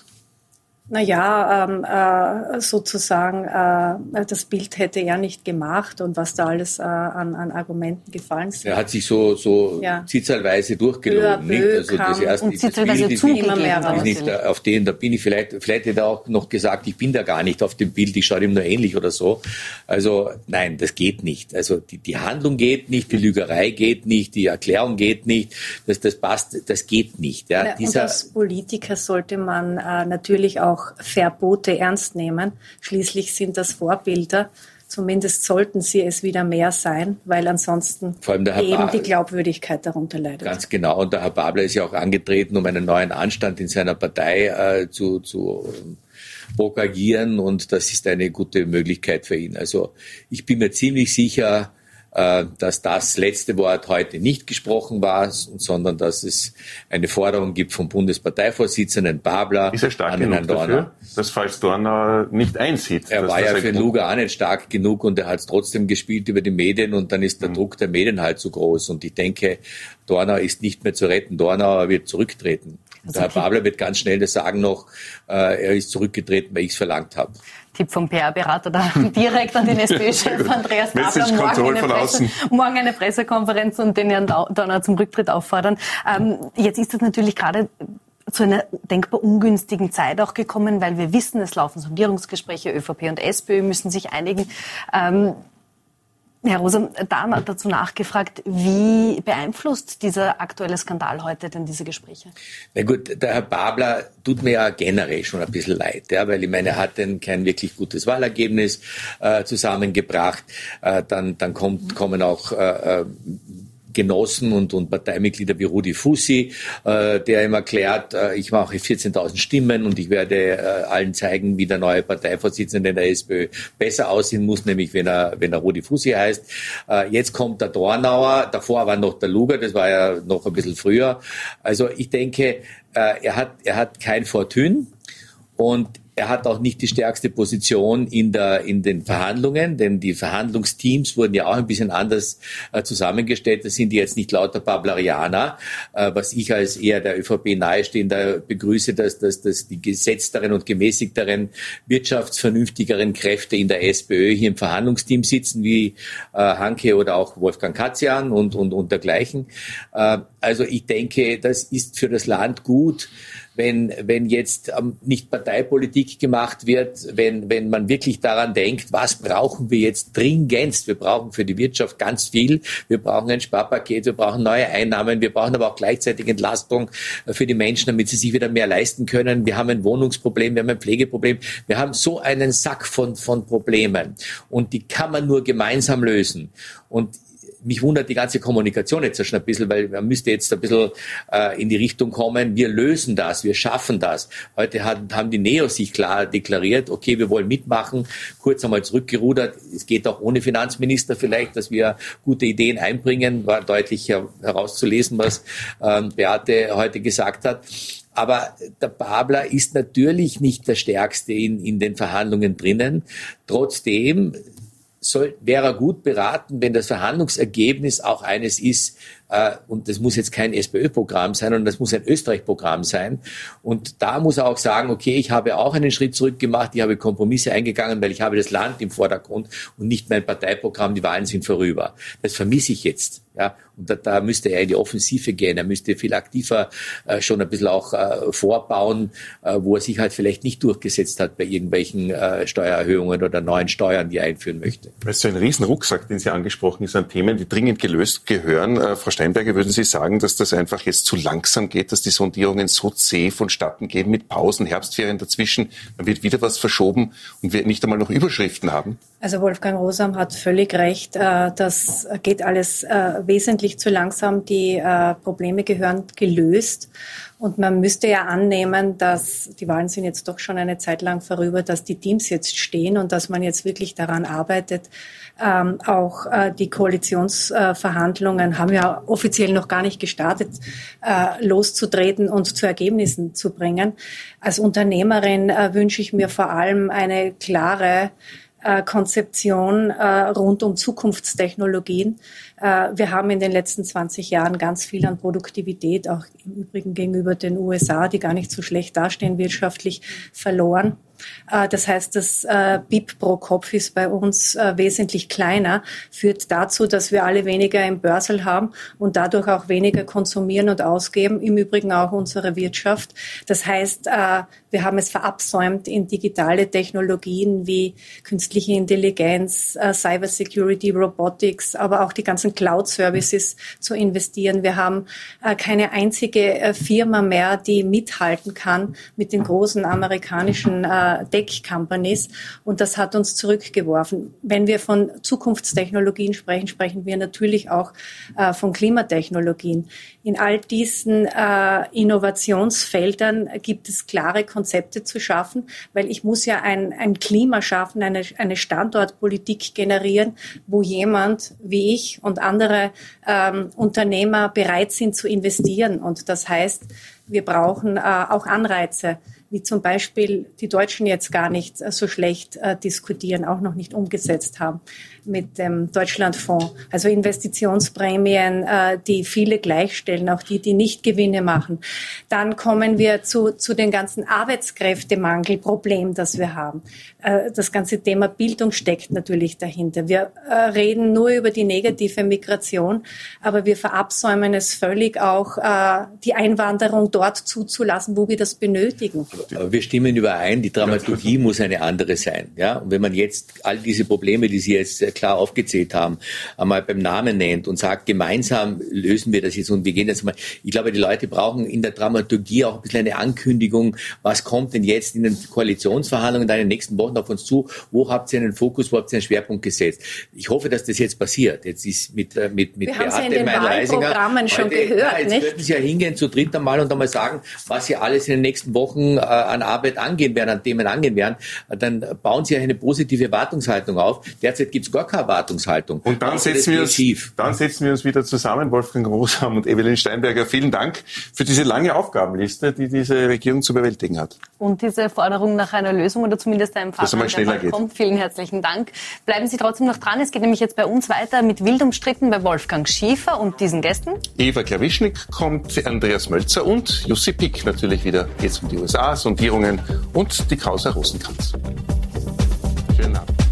Sozusagen, das Bild hätte er nicht gemacht und was da alles an Argumenten gefallen ist. Er hat sich so zitzelweise durchgelogen, nicht? Also das erste und zitzelweise zugegeben. Nicht auf den, da bin ich vielleicht hätte er auch noch gesagt, ich bin da gar nicht auf dem Bild, ich schaue ihm nur ähnlich oder so. Also nein, das geht nicht. Also die Handlung geht nicht, die Lügerei geht nicht, die Erklärung geht nicht, das passt, das geht nicht. Ja. Und als Politiker sollte man natürlich auch Verbote ernst nehmen. Schließlich sind das Vorbilder. Zumindest sollten sie es wieder mehr sein, weil ansonsten vor allem eben die Glaubwürdigkeit darunter leidet. Ganz genau. Und der Herr Babler ist ja auch angetreten, um einen neuen Anstand in seiner Partei zu propagieren. Und das ist eine gute Möglichkeit für ihn. Also ich bin mir ziemlich sicher, dass das letzte Wort heute nicht gesprochen war, sondern dass es eine Forderung gibt vom Bundesparteivorsitzenden Babler ist er stark an Herrn Dornauer, dass falls Dornauer nicht einsieht. Er war ja für Luger auch nicht stark genug und er hat es trotzdem gespielt über die Medien und dann ist der Druck der Medien halt zu groß. Und ich denke, Dornauer ist nicht mehr zu retten. Dornauer wird zurücktreten. Der Herr Babler wird ganz schnell das sagen noch, er ist zurückgetreten, weil ich es verlangt habe. Tipp vom PR-Berater da direkt an den SPÖ-Chef Andreas Babler, morgen eine Pressekonferenz und den Herrn Dornauer zum Rücktritt auffordern. Jetzt ist das natürlich gerade zu einer denkbar ungünstigen Zeit auch gekommen, weil wir wissen, es laufen Sondierungsgespräche, ÖVP und SPÖ müssen sich einigen. Herr Rosam, dazu nachgefragt, wie beeinflusst dieser aktuelle Skandal heute denn diese Gespräche? Na gut, der Herr Babler tut mir ja generell schon ein bisschen leid, ja, weil ich meine, er hat kein wirklich gutes Wahlergebnis zusammengebracht. Dann kommen auch Genossen und Parteimitglieder wie Rudi Fussi, der ihm erklärt, ich mache 14.000 Stimmen und ich werde allen zeigen, wie der neue Parteivorsitzende der SPÖ besser aussehen muss, nämlich wenn er Rudi Fussi heißt. Jetzt kommt der Dornauer, davor war noch der Luger, das war ja noch ein bisschen früher. Also ich denke, er hat kein Fortune und er hat auch nicht die stärkste Position in den Verhandlungen, denn die Verhandlungsteams wurden ja auch ein bisschen anders zusammengestellt. Das sind jetzt nicht lauter Bablerianer, was ich als eher der ÖVP nahestehender begrüße, dass die gesetzteren und gemäßigteren, wirtschaftsvernünftigeren Kräfte in der SPÖ hier im Verhandlungsteam sitzen, wie Hanke oder auch Wolfgang Katzian und dergleichen. Also ich denke, das ist für das Land gut, wenn jetzt nicht Parteipolitik gemacht wird, wenn man wirklich daran denkt, was brauchen wir jetzt dringendst? Wir brauchen für die Wirtschaft ganz viel. Wir brauchen ein Sparpaket, wir brauchen neue Einnahmen, wir brauchen aber auch gleichzeitig Entlastung für die Menschen, damit sie sich wieder mehr leisten können. Wir haben ein Wohnungsproblem, wir haben ein Pflegeproblem. Wir haben so einen Sack von Problemen und die kann man nur gemeinsam lösen. Und mich wundert die ganze Kommunikation jetzt schon ein bisschen, weil man müsste jetzt ein bisschen in die Richtung kommen, wir lösen das, wir schaffen das. Heute haben die Neos sich klar deklariert, okay, wir wollen mitmachen, kurz einmal zurückgerudert. Es geht auch ohne Finanzminister vielleicht, dass wir gute Ideen einbringen, war deutlich herauszulesen, was Beate heute gesagt hat. Aber der Babler ist natürlich nicht der Stärkste in den Verhandlungen drinnen. Trotzdem wäre er gut beraten, wenn das Verhandlungsergebnis auch eines ist, und das muss jetzt kein SPÖ-Programm sein, sondern das muss ein Österreich-Programm sein. Und da muss er auch sagen, okay, ich habe auch einen Schritt zurück gemacht, ich habe Kompromisse eingegangen, weil ich habe das Land im Vordergrund und nicht mein Parteiprogramm, die Wahlen sind vorüber. Das vermisse ich jetzt. Ja, und da müsste er in die Offensive gehen. Er müsste viel aktiver schon ein bisschen auch vorbauen, wo er sich halt vielleicht nicht durchgesetzt hat bei irgendwelchen Steuererhöhungen oder neuen Steuern, die er einführen möchte. Das ist so ein Riesenrucksack, den Sie angesprochen haben, an Themen, die dringend gelöst gehören. Frau Steinberger, würden Sie sagen, dass das einfach jetzt zu langsam geht, dass die Sondierungen so zäh vonstatten gehen mit Pausen, Herbstferien dazwischen? Dann wird wieder was verschoben und wir nicht einmal noch Überschriften haben? Also Wolfgang Rosam hat völlig recht. Das geht alles wesentlich zu langsam. Die Probleme gehören gelöst. Und man müsste ja annehmen, dass die Wahlen sind jetzt doch schon eine Zeit lang vorüber, dass die Teams jetzt stehen und dass man jetzt wirklich daran arbeitet. Auch die Koalitionsverhandlungen haben ja offiziell noch gar nicht gestartet, loszutreten und zu Ergebnissen zu bringen. Als Unternehmerin wünsche ich mir vor allem eine klare Konzeption rund um Zukunftstechnologien. Wir haben in den letzten 20 Jahren ganz viel an Produktivität, auch im Übrigen gegenüber den USA, die gar nicht so schlecht dastehen wirtschaftlich, verloren. Das heißt, das BIP pro Kopf ist bei uns wesentlich kleiner, führt dazu, dass wir alle weniger im Börsel haben und dadurch auch weniger konsumieren und ausgeben, im Übrigen auch unsere Wirtschaft. Das heißt, wir haben es verabsäumt, in digitale Technologien wie künstliche Intelligenz, Cybersecurity, Robotics, aber auch die ganzen Cloud-Services zu investieren. Wir haben keine einzige Firma mehr, die mithalten kann mit den großen amerikanischen Tech-Companies, und das hat uns zurückgeworfen. Wenn wir von Zukunftstechnologien sprechen, sprechen wir natürlich auch von Klimatechnologien. In all diesen Innovationsfeldern gibt es klare Konzepte zu schaffen, weil ich muss ja ein Klima schaffen, eine Standortpolitik generieren, wo jemand wie ich und andere Unternehmer bereit sind zu investieren. Und das heißt, wir brauchen auch Anreize. wie zum Beispiel die Deutschen jetzt gar nicht so schlecht diskutieren, auch noch nicht umgesetzt haben mit dem Deutschlandfonds. Also Investitionsprämien, die viele gleichstellen, auch die nicht Gewinne machen. Dann kommen wir zu den ganzen Arbeitskräftemangelproblem, das wir haben. Das ganze Thema Bildung steckt natürlich dahinter. Wir reden nur über die negative Migration, aber wir verabsäumen es völlig auch, die Einwanderung dort zuzulassen, wo wir das benötigen. Aber wir stimmen überein, die Dramaturgie muss eine andere sein. Ja? Und wenn man jetzt all diese Probleme, die Sie jetzt klar aufgezählt haben, einmal beim Namen nennt und sagt, gemeinsam lösen wir das jetzt und wir gehen jetzt mal. Ich glaube, die Leute brauchen in der Dramaturgie auch ein bisschen eine Ankündigung, was kommt denn jetzt in den Koalitionsverhandlungen in den nächsten Wochen auf uns zu, wo habt ihr einen Fokus, wo habt ihr einen Schwerpunkt gesetzt. Ich hoffe, dass das jetzt passiert. Jetzt ist mit wir Beate haben Sie in den Wahlprogrammen schon gehört, jetzt nicht? könnten Sie ja hingehen zu dritt einmal und einmal sagen, was Sie alles in den nächsten Wochen an Arbeit angehen werden, an Themen angehen werden. Dann bauen Sie ja eine positive Erwartungshaltung auf. Derzeit gibt es gar keine Erwartungshaltung. Und dann setzen wir uns wieder zusammen, Wolfgang Rosam und Evelyn Steinberger. Vielen Dank für diese lange Aufgabenliste, die diese Regierung zu bewältigen hat. Und diese Forderung nach einer Lösung oder zumindest einem Fahrplan, der kommt. Vielen herzlichen Dank. Bleiben Sie trotzdem noch dran. Es geht nämlich jetzt bei uns weiter mit wild umstritten bei Wolfgang Schiefer und diesen Gästen. Eva Klawischnik kommt, Andreas Mölzer und Jussi Pick natürlich wieder. Jetzt um die USA, Sondierungen und die Causa Rosenkranz. Schönen Abend.